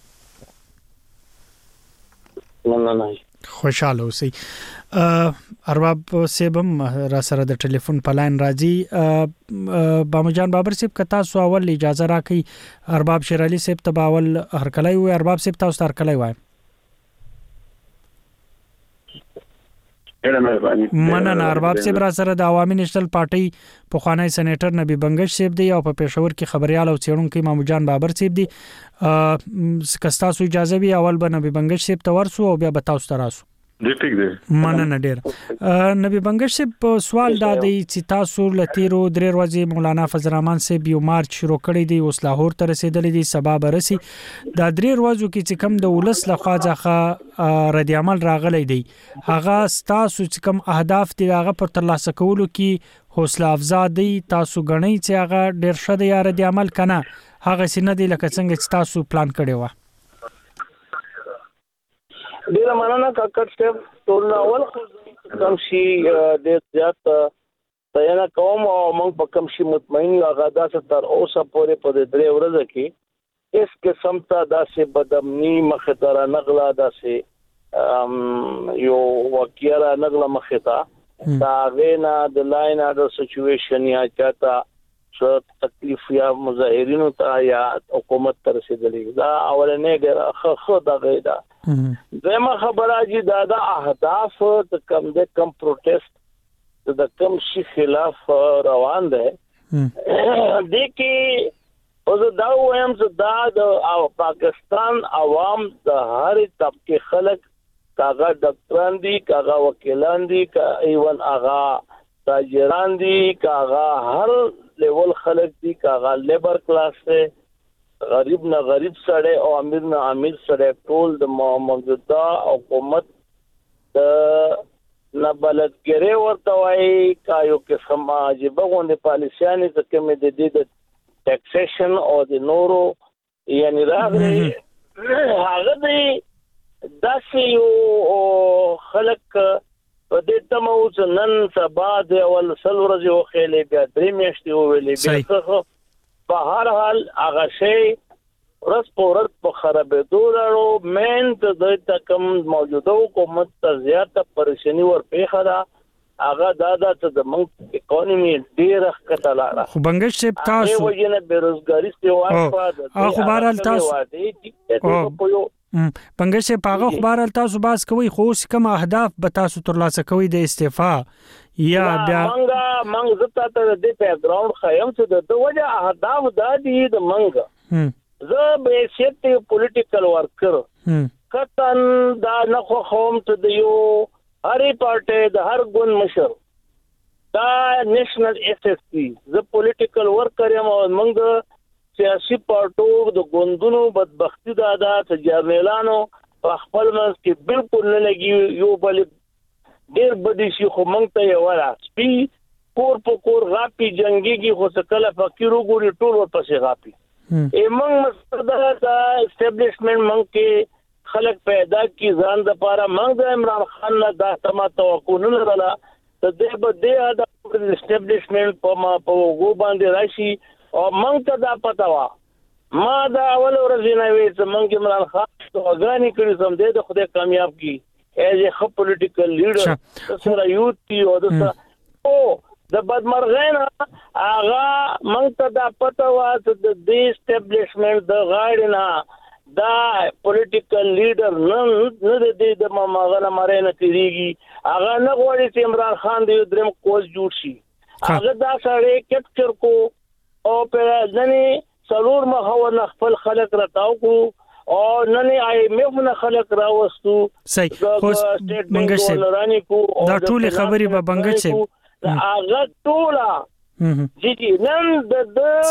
نه نه خوشاله اوسئ. ارباب صاحب هم را سره د ټلیفون په لاین راځي. بامجان بابر صاحب که تاسو اول اجازه راکړئ ارباب شیر علي صاحب ته اول هرکلی وي. ارباب صاحب تاسو ته هرکلی وایم. مننه. ارباب صاحب را سره د عوامي نېشنل پارټي پخوانی سېنیټر نبی بنگش صاحب دی او په پېښور کې خبريال او څېړونکي محمود جان بابر صاحب دی. که تاسو اجازه وي اول به نبی بنگش صاحب ته ورسو او بیا به تاسو ته راسو. دی ټیک دی. مننه ډیر. نبی بنگش صاحب سوال دا دی چې تاسو لتیرو درې ورځې مولانا فضل الرحمن صاحب یو مارچ شروع کړی دی، اوس لاهور ته رسیدلی دی، سبا به رسي. دا درې ورځو کې چې کوم د ولس لخوا ځخه رد عمل راغلی دی، هغه تاسو چې کوم اهداف دي هغه پر ترلاسه کولو کې حوصله افزا دی، تاسو غنئ چې هغه ډیر ښه دی یا رد عمل کنه هغه سینه دی لکه څنګه چې تاسو پلان کړی و؟ ډیره مننه کاکړ صاحب. ټول اول خو کوم شي ډیر زیات تیار کوم او موږ په کوم شي مطمئن یو هغه داسې تر اوسه پورې په دې درې ورځې کې هیڅ قسم ته داسې بدامني مخې ته رانغله، داسې یو واقعه رانغله مخې ته دا غینا د لاین اډر سچويشن یا چاته څه تکلیف یا مظاهرینو ته یا حکومت تر رسیدلې دا اولنې ډېر خو دا غیدا دغه خبره چې دا د اهداف د کم د کم پروتست د کم شي خلاف روان ده د کې او دا وایم چې دا د پاکستان عوام د هر طبقه خلک کاغه ډاکټران دي کاغه وکیلان دي کا ایون اغا تاجران دي کاغه هر لیول خلک دي کاغه لیبر کلاس سے غریب نه غریب سره او امیر نه امیر سره ټول د موجوده حکومت د نبلدګری ورته وای کا یو قسم عجیب غونډه پالیسیانه چې کومه د دې د ټیکسیشن او د نورو یعنی راغلي هغه دی داسې یو خلک په دې تمو چې نن سبا د اول سل ورځې وخېلې بیا درې میاشتې وویلې بیا په هر حال هغه شی ورځ په ورځ په خرابېدو لاړو مین ته د تکم موجوده حکومت ته زیاته پریشانی ورپېښه ده هغه دا د د منګ اکانومي ډېر ښکته لاړه خو بنګش صاحب تاسو هغه وجنه بیروزګاری سیوا په هغه بهرال تاسو بنګش صاحب هغه خبرال تاسو باز کوي خو کوم اهداف به تاسو ترلاسه کوي د استعفا یا بیا منګه منګ زتا ته د بیک ګراوند خیم چې د وجه اهداف د دې د منګ زه به سیټ پولیټیکل ورکر کتن دا نه خو قوم ته د یو هرې پارټي د هر ګوند مشر دا نېشنل ایس ایس پی زه پولیټیکل ورکر یم او موږ سیاسي پارټو د ګوندونو بدبختی دا د جرنیلانو په خپل منځ کې بالکل نه لګي یو بل ډېر بدی شي خو موږ ته یو ولا سپی کور په کور غاپی جنگيږي خو څکله فقیرو ګوري ټول ورپسې غاپی ای موږ مستدره د اسټابلیشمنت موږ کې خلک پیدا کی ځان د پاره موږ د عمران خان نه دا تمه توقع نه لرله ته د بده د اسټابلیشمنت په ما په وګو باندې راشي او موږ ته دا پتا وا ما دا اول ورځ نه وی چې موږ عمران خان ته غانې کړی سم دې د خدای کامیاب کی ایز ا خپ پولیټیکل لیډر سره یوت کی او د او د بدمرغین هغه موږ ته دا پتا وا چې د دې اسټابلیشمنت د غاړې نه دا پولیټیکل لیډر نن نه دې د ماغه مارینه کیږي هغه نه غواړي چې عمران خان دې درم کوز جوړ شي هغه دا سره کپچر کو او په ځنې څلور مخاور خپل خلک راتاو کو او نن آی ایم نه خلک راوستو صحیح خو بنګش دا ټول خبري به بنګش هغه ټوله جی جی نن د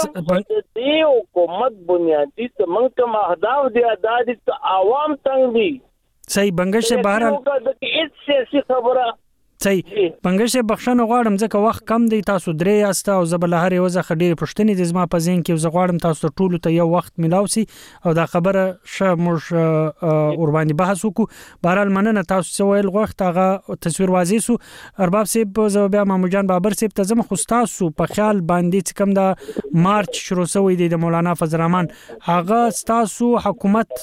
دې حکومت بنیادی ته موږ ته اهداف دي ادادي عوام څنګه دي صحیح بنګش بهرال د هیڅ سیاسي خبره صحیح بنګش بخښنه غواړم ځکه وخت کم دی تاسو درې یاسته او زبل هر یو ځخه ډېر پښتنې د زما په ذهن کې زه غواړم تاسو ټول ته یو وخت ملاو سي او دا خبره ش موږ اور باندې بحث وکړو بهرال مننه تاسو څه ویل غوښت هغه تصویر واضح سو ارباب صاحب زه بیا محمود جان بابر صاحب ته زما خو تاسو په خیال باندې کم دا مارچ شروع شوی دی د مولانا فضل الرحمن هغه تاسو حکومت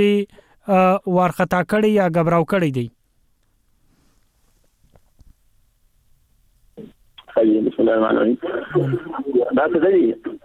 څومره ورختا کړی یا غبراو کړی دی خیلی بسم الله الرحمن الرحیم دا څه دی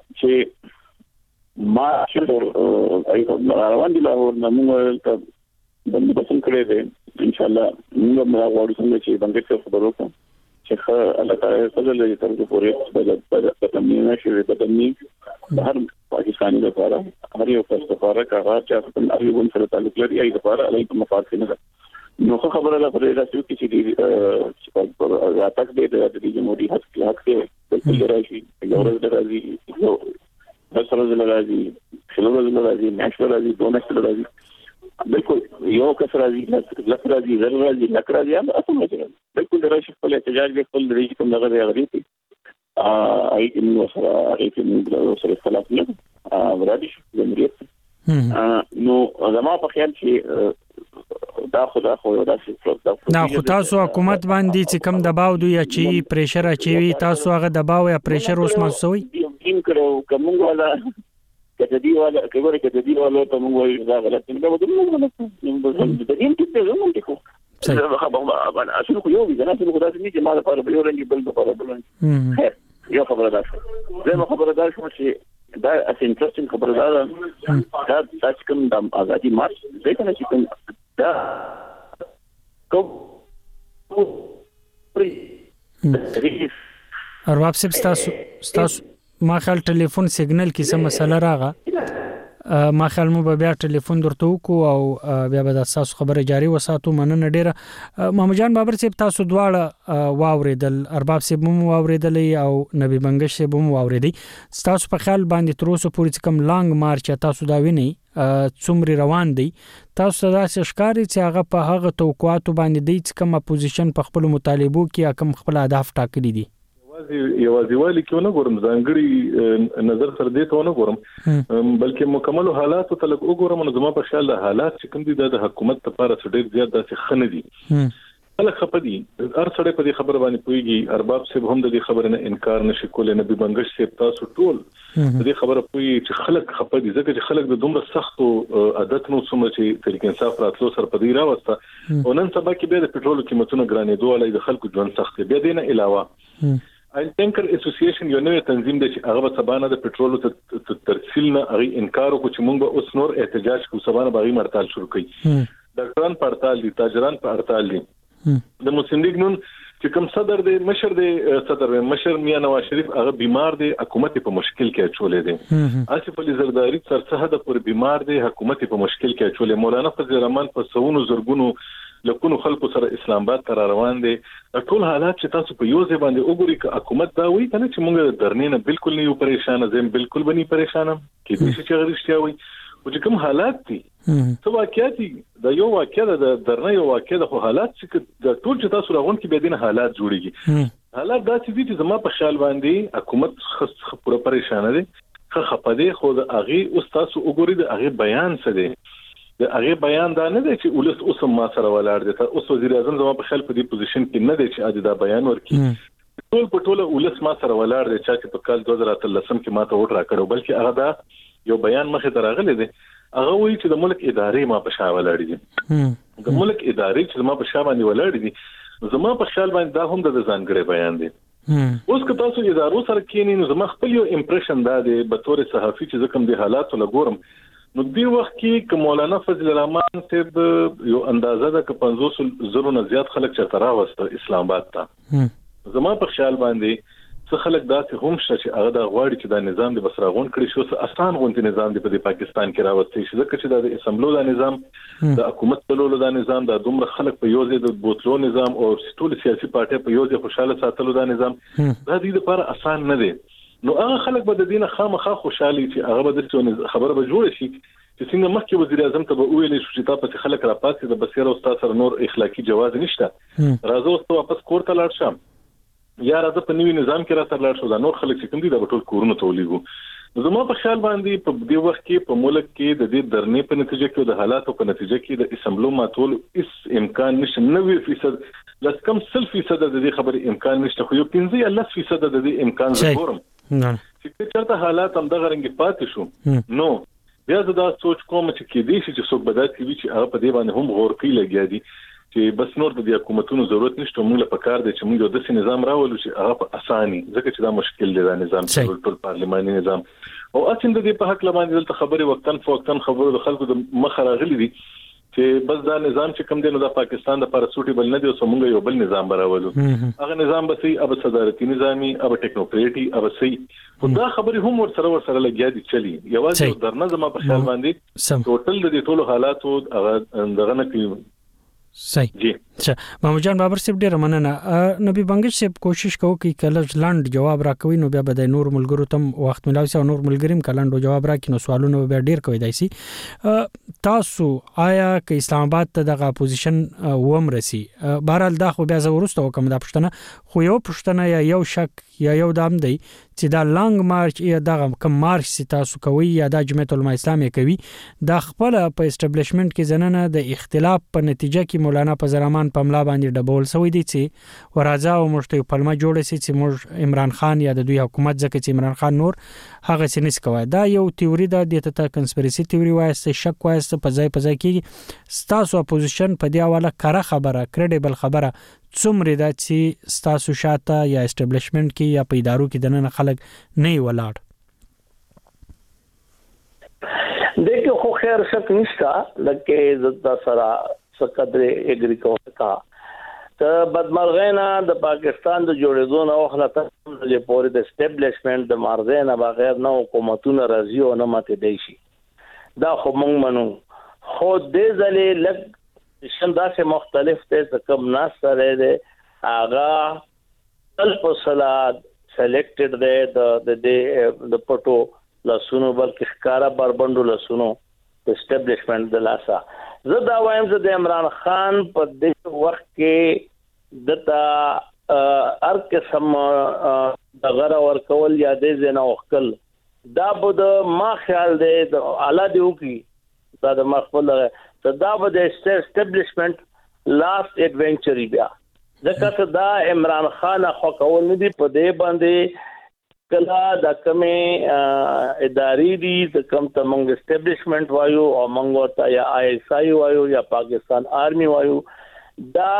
چې ما چې ایو روان دي له موږ ته د موږ کړی دی ان شاء الله موږ موږ غواړو چې باندې څه خبرو کوم چې الله تعالی فضل دې تر څو پورې په تمنې نشي په تمنې هر پاکستاني لپاره هر یو کس لپاره کاغذ چې په اړیو ګون سره تعلق لري ای لپاره علیکم مفاد نه نو خبره ده پر داسې چې چې په اتاک دې د جمهوریت حق کې حق کې د راشي یو ورځ راځي یو ورځ راځي څلور ورځې راځي نشو راځي دوه نشو راځي بالکل یو کس راځي لکه راځي زر راځي لکه راځي هم اصل نه بالکل دراشي خپل احتجاج به خپل درې کوم دغه غوړي ا اې نو سره اې نو سره خلاف نه ورادي جمهوریت نو زما په خیال چې دا خدا خو دا څه دا خو تاسو حکومت باندې چې کم دباو دوی اچي پریشر اچي تاسو هغه دباو یا پریشر اوس محسوسوي ټیم کړو کوم والا کته دی والا کبره کته دی والا ته موږ دا غلط نه بدلو نه د دې ټیم ته زموږ ټکو زه خبره اصل خو یو وی نه څه خو داسې نه چې ما لپاره به یو رنګ بل لپاره بل رنګ خیر یو خبره ده زه نو خبره ده چې دا اس انټرېستینګ خبره ده دا تاسو کوم د ازادي مارچ زه کنه چې کوم دا کوم ارباب صاحب تاسو تاسو ما خل ټلیفون سیګنل کې څه مسله راغله ما خل مو بیا ټلیفون درته وکړو او بیا به تاسو خبره جاری وساتو مننه ډیره محمد جان بابر صاحب تاسو دواړه واوریدل ارباب صاحب مو واوریدل او نبی بنگش صاحب مو واوریدي تاسو په خیال باندې تر اوسه پورې کم لانګ مارچ تاسو دا ویني څومره روان دي تاسو دا ښکاري چې هغه په هغه توقعاتو باندې دي چې کوم اپوزیشن په خپل مطالبو کې کوم خپل اهداف ټاکلي دي یوازې والی کې نه ګورم ځانګړي نظر سره دې ته نه ګورم بلکې مکمل حالات ته لګ وګورم نو زما په خیال د حالات چې کوم دي د حکومت لپاره ډېر زیات داسې خنه دي خلک خپدي هر څړې په دې خبره باندې پويږي ارباب صاحب هم د دې خبرې نه انکار نشي کولای نبی بنگش صاحب تاسو ټول د دې خبره پوي چې خلک خپدي ځکه چې خلک د دومره سختو عادت نو څومره چې طریق انصاف راتلو سره په دې راوسته او نن سبا کې به د پټرول قیمتونو ګرانېدو ولې د خلکو ژوند سخت دی به دې نه علاوه آی ټینکر اسوسییشن یو نوې تنظیم دی چې هغه سبانه د پټرول ته ترسیل نه هغه انکار وکړي چې موږ به اوس نور احتجاج کوو سبانه به هغه مرتال شروع کړي ډاکټران په هړتال دي تاجران په هړتال دي د مسلم لیگ نن چې کوم صدر دی مشر دی صدر مشر میاں نواز شریف هغه بیمار دی حکومت په مشکل کې اچولې دي آصف علي زرداری تر څه حد پر بیمار دی حکومت په مشکل کې اچولې مولانا فضل الرحمن په سونو زرګونو لکونو خلکو سره اسلام آباد ته روان دي ټول حالات چې تاسو په یو ځای باندې وګورئ چې حکومت دا وایي کنه چې موږ درنې نه بالکل نه یو پریشان زم بالکل بني پریشان کې دې چې غریشتیا وي او چې کوم حالات دي څه واقعیت دا یو واقعیت د درنې یو واقعیت خو حالات چې د ټول چې تاسو راغون کې به دین حالات جوړيږي حالات دا چې دي چې زما په خیال باندې حکومت خص پوره پریشان دي خه خپدي خو د اغي او تاسو وګورئ د اغي بیان څه دي د هغه بیان دا نه دی چې ولس اوس ما سره ولاړ دي ته اوس وزیر اعظم زما په خیال په دې پوزیشن کې نه دی چې اجازه دا بیان ورکړي ټول په ټول ولس ما سره ولاړ دي چې په کال دوه هزار اتلس کې ما ته وټ راکړو بلکې هغه دا یو بیان مخه تراغلی دی هغه وایي چې د ملک ادارې ما په شا ولاړ دي د ملک ادارې چې ما په شا باندې ولاړ دي زما په خیال باندې دا هم د ځانګړي بیان دی اوس که تاسو ادارو سره کېنی نو زما خپل یو امپریشن دا دی به تور صحافي چې کوم دي حالات لګورم نو دی وخت کې ک مولانا فضل الرحمن صاحب یو اندازه ده ک پنځوس زره نه زیات خلک چرته راوسته اسلام آباد ته زما په خیال باندې څه خلک داسې هم شته چې هغه د غواړي چې دا نظام د بسراغون کړي شو اسان غونډه نظام دی په پاکستان کې راوستي شي ځکه چې د اسمبلو د نظام د حکومت په لور د نظام د دومره خلک په یو ځای د بوتلو نظام او ټول سیاسي پارټي په یو ځای خوشاله ساتلو د نظام دا د لپاره اسان نه دی نو هغه خلک به د دینه خامخا خوشحالي چې هغه به د خبره به جوړ شي چې څنګه مخکې وزیر اعظم ته به ویل شي چې تاسو خلک را پاتې د بصیر او تاسو سره نور اخلاقی جواز نشته راځو تاسو واپس کور ته لاړ شم یا راځه په نوی نظام کې را تر لاړ شو دا نور خلک چې کوم دي د ټول کورونو تولیږو زما په خیال باندې په دې وخت کې په ملک کې د دې درنې په نتیجه کې د حالاتو په نتیجه کې د اسمبلو ماتول هیڅ امکان نشته نوي فیصد لکه کم سل فیصد د دې خبرې امکان نشته خو یو پنځه یا لس فیصد د دې امکان زغورم چې چېرته حالات هم دغه رنګ پاتې شو نو بیا زه دا سوچ کوم چې کې دې چې څوک بدات کوي چې هغه په دې باندې هم غور کوي لګیا دي چې بس نور د حکومتونو ضرورت نشته موږ له پکار دي چې موږ د داسې نظام راولو چې هغه په اساني ځکه چې دا مشکل دی دا نظام ټول پارلماني نظام او اصل د دې په حق لمانځل دلته خبري وختن فوقتن خبرو د خلکو د مخ راغلي دي چې بس دا نظام چې کوم دی نو د پاکستان د لپاره سوټیبل نه دی او موږ یو بل نظام براولو هغه نظام به سي اب صدارتي نظامي اب ټیکنوکریټي اب سي خدا خبري هم ور سره ور سره لګیا دي چلی یوازې درنه زما په خیال باندې ټوټل د دې ټولو حالاتو هغه دغه نه کوي صحیح جی اچھا محمد جان بابر صاحب ډیر مننه نبی بنگش صاحب کوشش کوو چې کله لاند جواب راکوي نو بیا به د نور ملګرو تم وخت ملاوي او نور ملګریم کلاندو جواب راکې نو سوالونه به ډیر کوي دایسي تاسو آیا ک اسلام آباد ته د اپوزیشن ووم رسی بهرال دا خو بیا زورسته وکم د پښتنه خو یو پښتنه یا یو شک یا یو دام دی چې دا لانګ مارچ یا دا کم مارچ چې تاسو کوي یا د جمعیت العلماء اسلامي کوي دا خپل په اسټابلیشمنت کې زننه د اختلاف په نتیجه کې مولانا فضل الرحمن په ملا باندې ډبول سوی دي چې ورازا او مشته پلمه جوړ شي چې موږ عمران خان یا د دوی حکومت ځکه چې عمران خان نور هغه څه نس کوي دا یو تیوري ده د ته کنسپیرسي تیوري وایسته شک وایسته په ځای په ځای کې ستاسو اپوزیشن په دی حواله کړه خبره کریډیبل خبره څومره دا چې ستاسو شاته یا اسټابلیشمنت کې یا په ادارو کې دنه خلک نه ولاړ دیکھو خو خیر شک نشتا لکه عزت سره سقدر اګری کوه ته بدمرغینا د پاکستان د جوړېدو نه وخته د پورې د اسټابلیشمنت د مارزینا بغیر نه حکومتونه راځي او نه ماته دی شي دا خو مونږ منو خو دې ځلې لګ شندا سے مختلف ته کم ناس سره ده اغا تل په صلات سلیکټډ ده د د د پټو لاسونو بلکې ښکارا بربندو لاسونو د اسټابلیشمنت د لاسا زه دا وایم چې د عمران خان په دې وخت کې دتا ار قسم د غره ورکول یا د زنه وکل دا بده ما خیال دی د اعلی دیو کی دا د مخبل ته دا بده اسټابلیشمنت لاست ایڈونچر بیا ځکه دا عمران خان خو کول نه دی په دې باندې کلا د کمه اداري دي د کم ته مونږ اسټابلیشمنت وایو او مونږ ته یا آی ایس آی وایو یا پاکستان آرمي وایو دا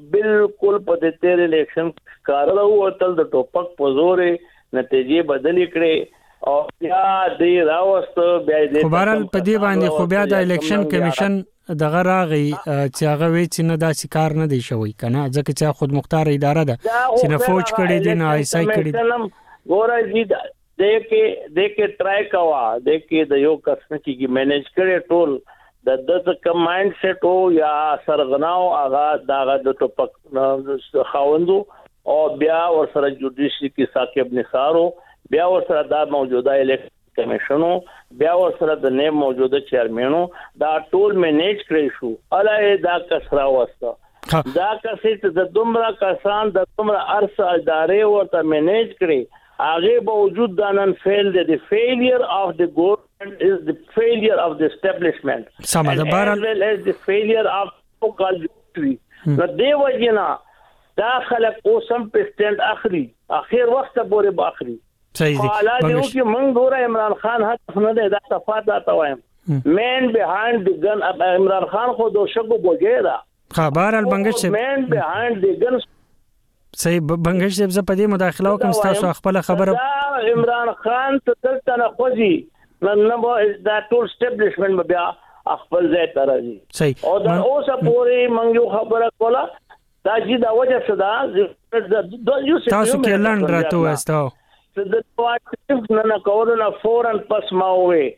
بالکل په دې تیر الیکشن کارو او تل د ټوپک پزورې نتیجې بدل کړي او بیا دې راوست بیا دې خبرل په دې باندې خو بیا د الیکشن کمیشن دغه راغی چې هغه وی چې نه داسې کار نه دی شوی کنه ځکه چې خود مختار اداره ده چې نه فوج کړي دي نه آی ایس آی کړي ګورای دي د کې د کې ټرای کوا د کې د یو کس کی مینیج کړي ټول د د کمانډ سیټ او یا سرغناو هغه داغه د ټوپک خاوندو او بیا ور سره جوډیشي کې ثاقب نثارو بیا ور سره د موجوده الیکشن کمیشنو بیا ور سره د نه موجوده چیرمنو دا ټول مینیج کړی شو الای دا کسرا وسته دا کسې د دومره کسان د دومره ارسه ادارې ورته مینیج کړي هغه باوجود دا نن فیل د فیلیر اف د ګورنمنت is the failure of the establishment سم ده بار as well as the failure of local victory نو دی وجنا داخله قسم پرسنت اخري اخر وخت پورې باخري صحیح دي حالا دیو کې مونږ ګوره عمران خان هڅه نه ده دا صفات دا وایم مین بیهایند دی ګن عمران خان خو دو شګو بوجه دا خبر البنګش مین بیهایند دی ګن صحیح بنګش ز په دې مداخله وکم تاسو خپل خبره عمران خان ته دلته نه خوځي نن به دا ټول اسټابلیشمنت بیا خپل ځای ته راځي صحیح او دا اوسه پورې منګو خبره کوله دا چې دا وجه صدا تاسو کې لاند راته وستو د واټف نه نه کولونه فورن پس ما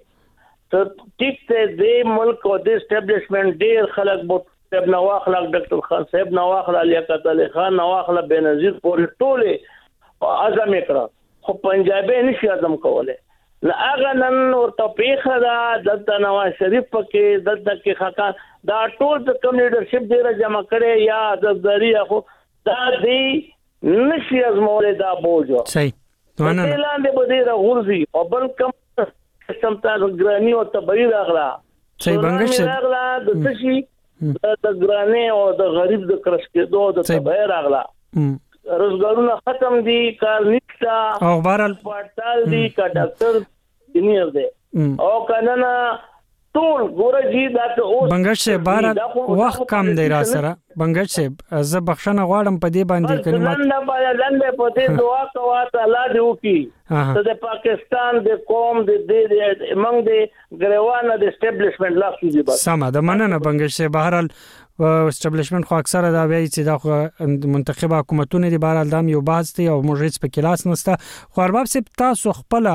وې ته ټیک ته د ملک او د اسټابلیشمنت ډیر خلک بو ابن واخلق ډاکټر خان صاحب نواخل لیاقت علي خان نواخل بنظیر پورې ټوله اعظم کړه خو پنجابي نشي اعظم کوله نه هغه نن ورته پیخه دا د نواز شریف پکې د دکې خاکا دا ټول د کم لیډرشپ ډیره جمع کړي یا د ذریعہ خو دا دی نشي ازموله دا بوجو صحیح ونه لاندې بده راغورځي او بل کم سمتا ګرانی او تبعی راغلا صحیح بنګش راغلا د څه د ګرانه او د غریب د کرش کېدو د تبعی راغلا روزګارونه ختم دي کار نشته او بهرال پټال دي کا ډاکټر انجینیر دي او کنه ټول ګورجی دا ته اوس بنګش سے بهرال وخت کم دی را سره بنګش سے ز بخښنه غواړم په دې باندې کلمات نن باندې لاندې په دې دعا کوه تعالی دې وکي ته د پاکستان د قوم د دې منګ د ګریوان د اسټابلیشمنت لا سوزي بس سم ده مننه بنګش سے بهرال اسټابلیشمنت خو اکثره دا وایي چې دا منتخب حکومتونه دي بهرال دام یو باز دي او موږ هیڅ په کلاس نسته خو ارباب سپ تاسو خپل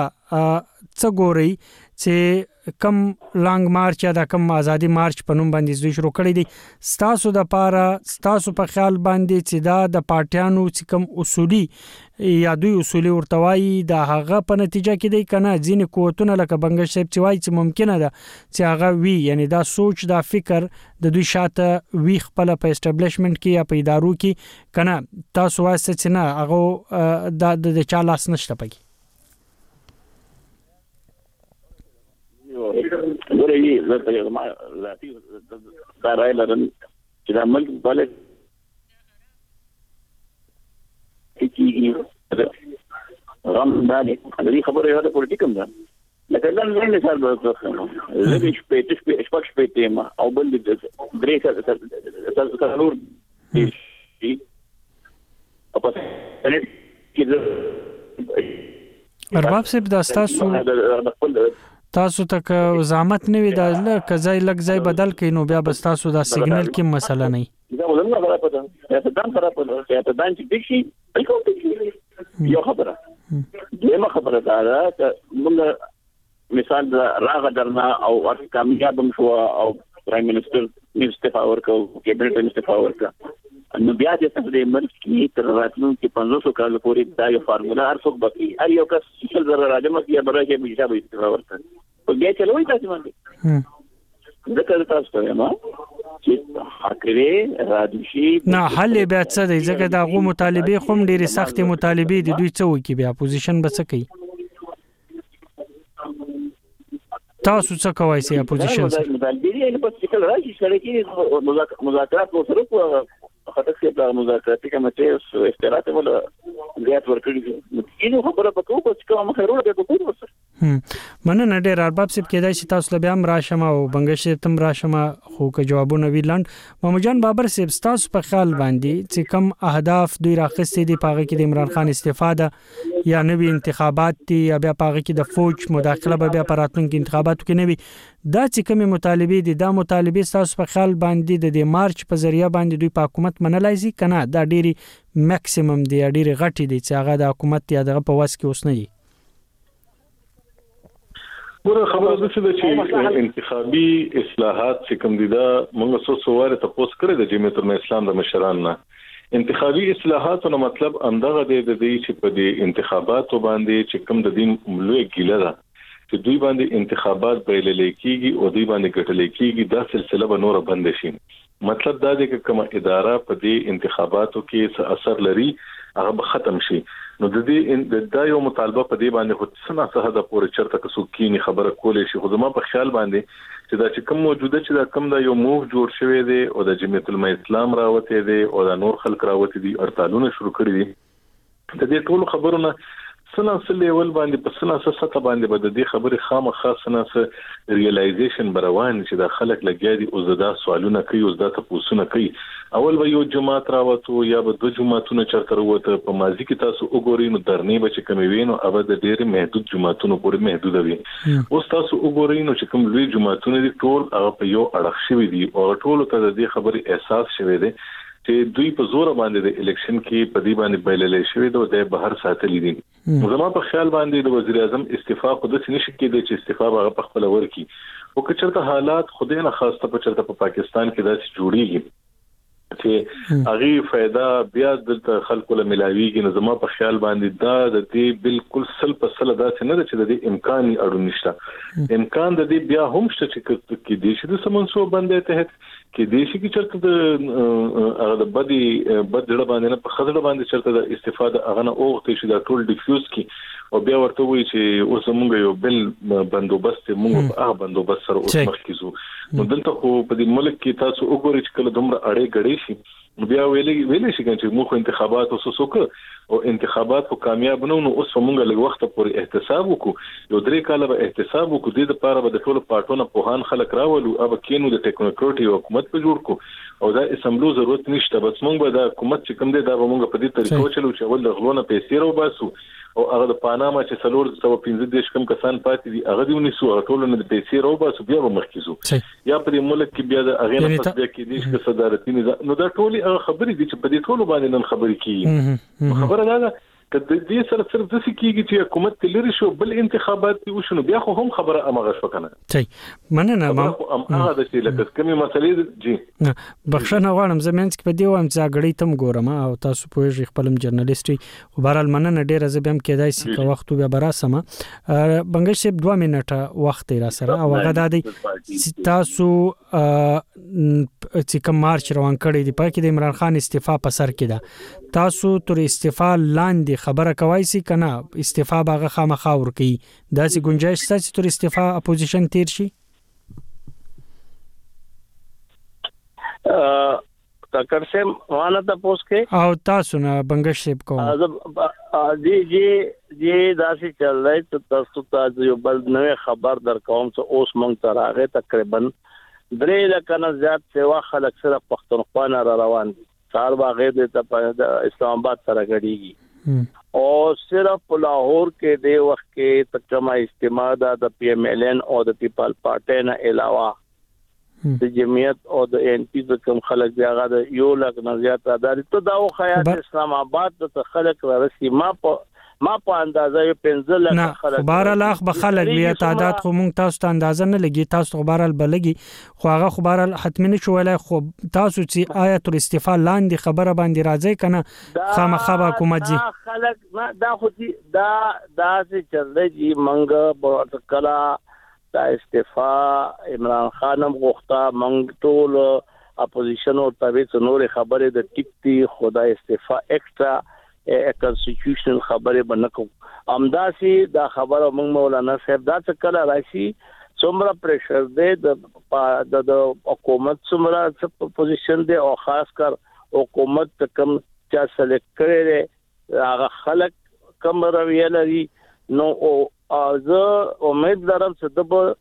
څه ګوري چې کم لانګ مارچ یا د کم ازادي مارچ په نوم باندې زوی شروع کړی دي ستاسو د پاره ستاسو په خیال باندې چې دا د پارټیانو چې کم اصولي یا دوی اصولي ورتوي د هغه په نتیجه کې دی کنه ځین قوتونه لکه بنګش صاحب چې وایي چې ممکنه ده چې هغه وی یعنی دا سوچ دا فکر د دوی شاته وی خپل په اسټابلیشمنت کې یا په ادارو کې کنه تاسو واسه چې نه هغه د د چا لاس نشته پکې زه ما ذاتي دا راي لرم چې دا ملک بلد چې غم باندې دې خبره یو د پولیټیکم ده لکه نن نن مثال به وکړم زه به شپې شپې شپږ شپې تیمه او بل دې درې سره څلور دي او په کې ارباب صاحب دا تاسو تاسو تک زحمت نه وي دا لکه ځای لک ځای بدل کین نو بیا بس تاسو دا سیګنل کې مسله نه دا ولنه خبره پته یا ته دان خبره پته یا ته دان چې دشي الکو یو خبره دغه خبره دا ده موږ مثال راغ درنا او کامیاب شو او پرایم منسٹر استعفا ورکو کیبنټ استعفا ورکا نو بیا چې څنګه د ملک کې تر راتلونکو کې پنځوس کال پورې دا یو فارمولا هر څوک بکی هر یو کس چې زره راځم کې برابر کې مجاب استعفا ورکا او بیا چلوي تاسو باندې دا کله تاسو ته ما چې حقره رادشي نه حل بیا څه دی ځکه دا غو مطالبه خوم ډېری سخت مطالبه دي دوی څه وکي بیا اپوزیشن به څه کوي تاسو څه کوئ سي اپوزیشن مطالبه دي نه پس چې راشي سره کې مذاکرات وسره کو خاطر کې د مذاکراتي کمیټې استراحت ولا زیات ورکړي دي نو خبره پکو چې کوم خیرونه به کوو وسره مننه ډېر ارباب صاحب کېدای شي تاسو له بیا هم راشم او بنګش تم راشم خو که جوابونه ویلاند محمد جان بابر صاحب تاسو په خیال باندې چې کم اهداف دوی راخستې دي پاغه کې د عمران خان استفاده یا نوی انتخابات دي یا بیا پاغه کې د فوج مداخله به بیا پراتونکو انتخاباتو کې نوی دا چې کومه مطالبه دي دا مطالبه تاسو په خیال باندې د مارچ په ذریعہ باندې دوی په حکومت منلای شي کنه دا ډېری میکسیمم دی ډېری غټي دي چې هغه د حکومت یا دغه په واس کې اوس نه دي ګوره خبره ده چې انتخابي اصلاحات چې کوم دي دا موږ څو سواره تاسو کړی د جمعیت الاسلام د مشران نه انتخابي اصلاحات نو مطلب اندغه دی د دې چې په دې انتخاباتو باندې چې کوم د دین لوی ګیله ده چې دوی باندې انتخابات بیلل کېږي او دوی باندې ګټل کېږي دا سلسله به نور بند شي مطلب دا دی چې کومه اداره په دې انتخاباتو کې څه اثر لري هغه به ختم شي نو د دې د یو مطالبه په دې باندې خو څه څه د پورې چرته کسو کینی خبره کولې شي خو زما په خیال باندې چې دا چې کوم موجوده چې دا کوم دا یو موو جوړ شوی دی او د جمعیت الاسلام راوته دی او د نور خلک راوته دي ارتالونه شروع کړی دي د دې ټول خبرونه سنا سره لیول باندې په سنا سره سطح باندې بد دي خبره خامخا سنا سره ریلایزیشن بروان چې د خلک لګیا دي او زدا سوالونه کوي او زدا تاسو کوي اول به یو جماعت راوته یا به دوه جماعتونه چرته وروته په ماضي کې تاسو وګورئ نو درنې به چې کوم وینو اوبه د ډېر محدود جماعتونو پورې محدود وي اوس تاسو وګورئ نو چې کوم لوی جماعتونه دي ټول هغه په یو اړه شوی دي او ټول ته د دې خبرې احساس شوی دی چې دوی په زور باندې د الیکشن کې په دې باندې بیللې شوی دی د بهر ساتلې دي زما په خیال باندې د وزیر اعظم استعفا خو د نشي کېدی چې استعفا هغه په خپل ورکی او که چېرته حالات خدای نه خاصه په چېرته په پاکستان کې داسې جوړیږي چې هغه फायदा بیا د خلکو له ملاویږي نو زما په خیال باندې دا د دې بالکل سل په سل داسې نه چې د دې امکان اړون نشته امکان د دې بیا هم شته چې کې دې چې د سمونسو باندې ته کې دې چې چرته د هغه د بدی بدړه باندې نه په خزړه باندې چرته د استفاده هغه نه اوغته شي دا ټول ډیفیوز کی او بیا ورته وایي چې اوس موږ یو بل بندوبست موږ په هغه بندوبست سره اوس مخ کیږو نو دلته خو په دې ملک کې تاسو وګورئ چې کله دومره اړې غړې شي بیا ویلې ویلې شي چې موږ انتخابات وسوسوک او انتخابات کو کامیاب نه نو اوس موږ لږ وخت پورې احتساب وکړو یو درې کاله به احتساب وکړو د لپاره به د ټولو پارټونو په هان خلک راولو او کینو د ټیکنوکراټي حکومت په جوړ کو او دا اسمبلو ضرورت نشته بس موږ به د حکومت چې کوم دی دا به موږ په دې طریقو چلو چې ول غلونه پیسې راو باسو او هغه د پاناما چې څلور سو پنځه دیش کم کسان پاتې دي هغه دی ونیسو هغه ټول نه د پیسې راو باسو بیا به مخکېزو یا په دې ملک کې بیا د هغه نه پس بیا کې دیش کې صدارتي نو دا ټولي خبرې دي چې په دې ټولو باندې نن خبرې کیږي خبره ده کله دې سره صرف د سکیږي چې حکومت تلری شو بل انتخابات دی وشنو بیا خو هم خبره امغه شو کنه صحیح مننه ما هغه د چې لکه کومه مسلې جی بخښنه غواړم زمونږ کې په دی وام چې غړې تم ګورم او تاسو پوهیږئ خپلم جرنالستي او بهرال مننه ډیره زبم کېدای سي که وخت بیا براسمه بنګش صاحب دوه منټه وخت را سره او هغه د تاسو چې کوم مارچ روان کړی دی پکې د عمران خان استعفا په سر کې ده تاسو تر استعفا لاندې خبره کوي سي کنه استعفا باغه خامخا ور کوي دا سي گنجائش څه تر استعفا اپوزیشن تیر شي ککړ سم وانه تاسو کې او تاسو نه بنگش سیب کوم جی جی جی داسې چل رہی ته تاسو ته یو بل نوې خبر در کوم چې اوس مونږ ته راغی تقریبا درې لکه نه زیات سیوا خلک سره پښتونخوا نه را روان دي سار باغې د اسلام آباد سره غړيږي او صرف په لاهور کې د وخت کې تکما اجتماع د پی ایم ایل ان او د پیپل پارټي نه علاوه د جمعیت او د ان پی د کوم خلک دی هغه د یو لک نه زیات ادارې ته دا خیاط اسلام آباد د خلک راسي ما په ما په اندازه یو پنځه لک خلک خبره لاخ به خلک بیا تعداد خو مونږ تاسو ته اندازه نه لګي تاسو خبره بلګي خو هغه خبره حتمی نه شوله خو تاسو چې آیت الاستفاء لاندې خبره باندې راځي کنه خامخا حکومت جی خلک دا خو دا دا چې چلېږي منګ په کلا دا استعفاء عمران خانم غوښتا منګ ټول اپوزیشن او تابع نور خبره د ټیکټي خدا استعفاء ایکسترا ا کانسټیټیوشنل خبره بنکو امداسي دا خبره موږ مولانا صاحب دا څه کله راشي څومره پریشر دی د د حکومت څومره پوزیشن دی او خاص کر حکومت کم چا سلیکټ کړي هغه خلک کم رویه لري نو زه امید لرم چې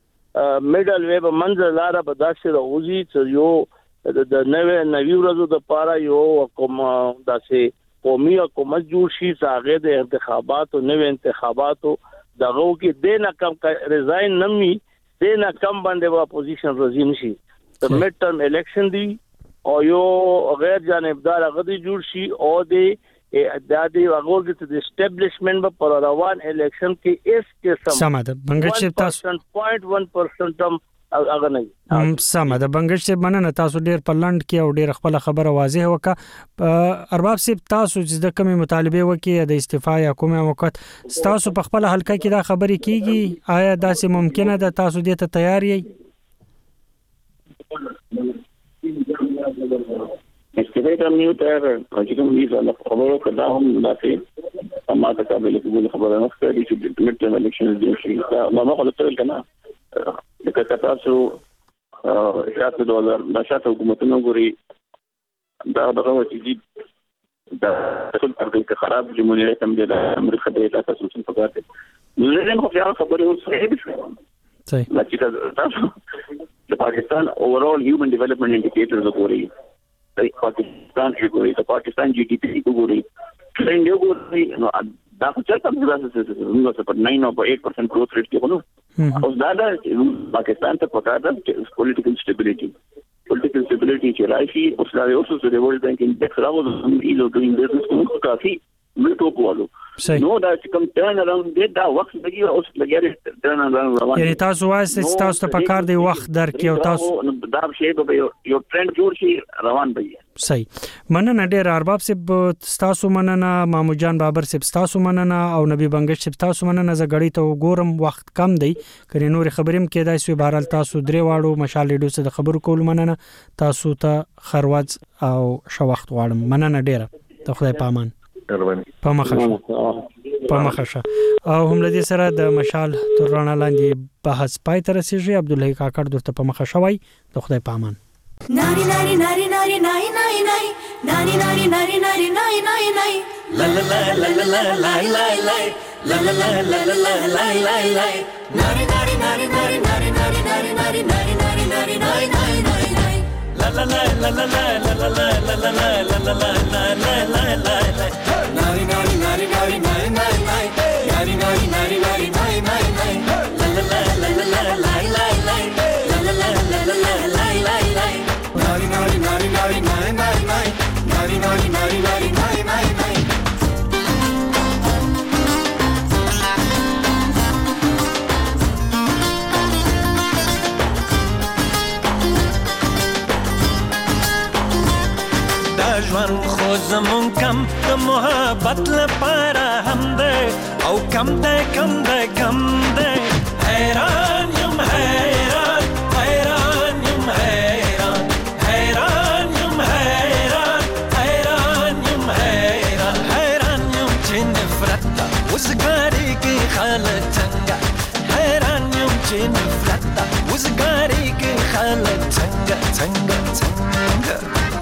د میډل ویب منځ لاره به داسې راوځي چې یو د نوې نوی ورځو د پاره یو کوم داسې قومي حکومت جوړ شي هغه د انتخاباتو نوې انتخاباتو دغه کې د نه کم ریزاین نمي د نه کم باندې اپوزیشن رزیم شي د میډ ټرم الیکشن دی او یو غیر جانبدار غدي جوړ شي او د دا دی هغه د اسټابلیشمنت په روان الیکشن کې اس قسم سماده بنگش تاسو صفر نقطه واحد پرسنټ هم هغه نه سماده بنگش مننه تاسو ډیر په لند کې او ډیر خپل خبره واضح وکړه ارباب صاحب تاسو چې د کومې مطالبه وکړي د استعفا یا کومه وخت تاسو په خپل حلقه کې دا خبرې کیږي آیا دا سه ممکنه ده تاسو دې ته تیار یې استفاده کوم یو تر چې کوم دي زله خبرو کدا هم داسې ما ته قابل قبول خبره نه ښکاري چې د میډ الیکشن دی چې ما ما خپل تل کنه د تاسو شاته ډالر نشاته حکومتونو ګوري دا دغه چې دا ټول پرګل کې خراب جمهوریت هم د امریکا د تاسو څخه په کار دي نو زه خو بیا خبرې صحیح دي صحیح لکه تاسو د پاکستان اوورال هیومن ډیولپمنٹ انډیکیټرز ګوري پاکستان کې ګوري د پاکستان جی ډي پی ګوري ټرند یو ګوري نو دا څه څه څه نو څه په ناین او ایټ پرسنټ گروث ریټ کې ونو او دا د پاکستان ته پکار ده چې پولیټیکل سټیبিলিټي پولیټیکل سټیبিলিټي چې راشي او دا یو څه د ورلد بانک انډیکس راوځي هم ایزو ډوینګ بزنس کوم کافي ملټو کوالو نو دا چې کوم ټرن اراوند دی دا وخت لګي او لګي ټرن اراوند روان یعنی تاسو وایي تاسو ته پکار دی وخت درکې او تاسو دا شی به یو ټرند جوړ شي روان به صحیح مننه ډیر ارباب صاحب تاسو مننه مامو جان بابر صاحب تاسو مننه او نبی بنگش صاحب تاسو مننه ز غړی ته ګورم وخت کم دی کړي نور خبرېم کېدای سو بهرال تاسو درې واړو مشال لیډو څخه خبرو کول مننه تاسو ته خروج او شو وخت غواړم مننه ډیر ته خدای پامان په مخه په مخه او هم لدی سره د مشال ترانه لاندې بحث پای تر رسیږي عبد الله کاکړ درته په مخه شوی ته خدای پامان ناری ناری ناری ناری ناری ناری ناری ناری ناری ناری ناری ناری ناری لا لا لا لا لا لا لا لا لا لا لا لا لا لا لا لا ناری ناری ناری ناری ناری ناری ناری ناری ناری ناری ناری ناری ناری ناری لا لا لا لا لا لا لا لا لا لا لا لا لا لا لا لا لا ناری ناری ناری ناری ناری ناری ناری ناری ناری ناری ناری ناری ناری لا لا لا لا لا لا لا لا لا لا لا لا لا لا لا لا ناری ناری ناری ناری ناری ناری ناری ناری ناری ناری ناری ناری ناری ژوند خو زمون کم د محبت لپاره هم ده او کم ده کم ده کم ده حیران یم حیران حیران یم حیران حیران یم حیران حیران یم حیران حیران یم چې نفرت ده وزګاری کې خاله څنګه حیران یم چې نفرت ده وزګاری کې خاله څنګه څنګه څنګه ده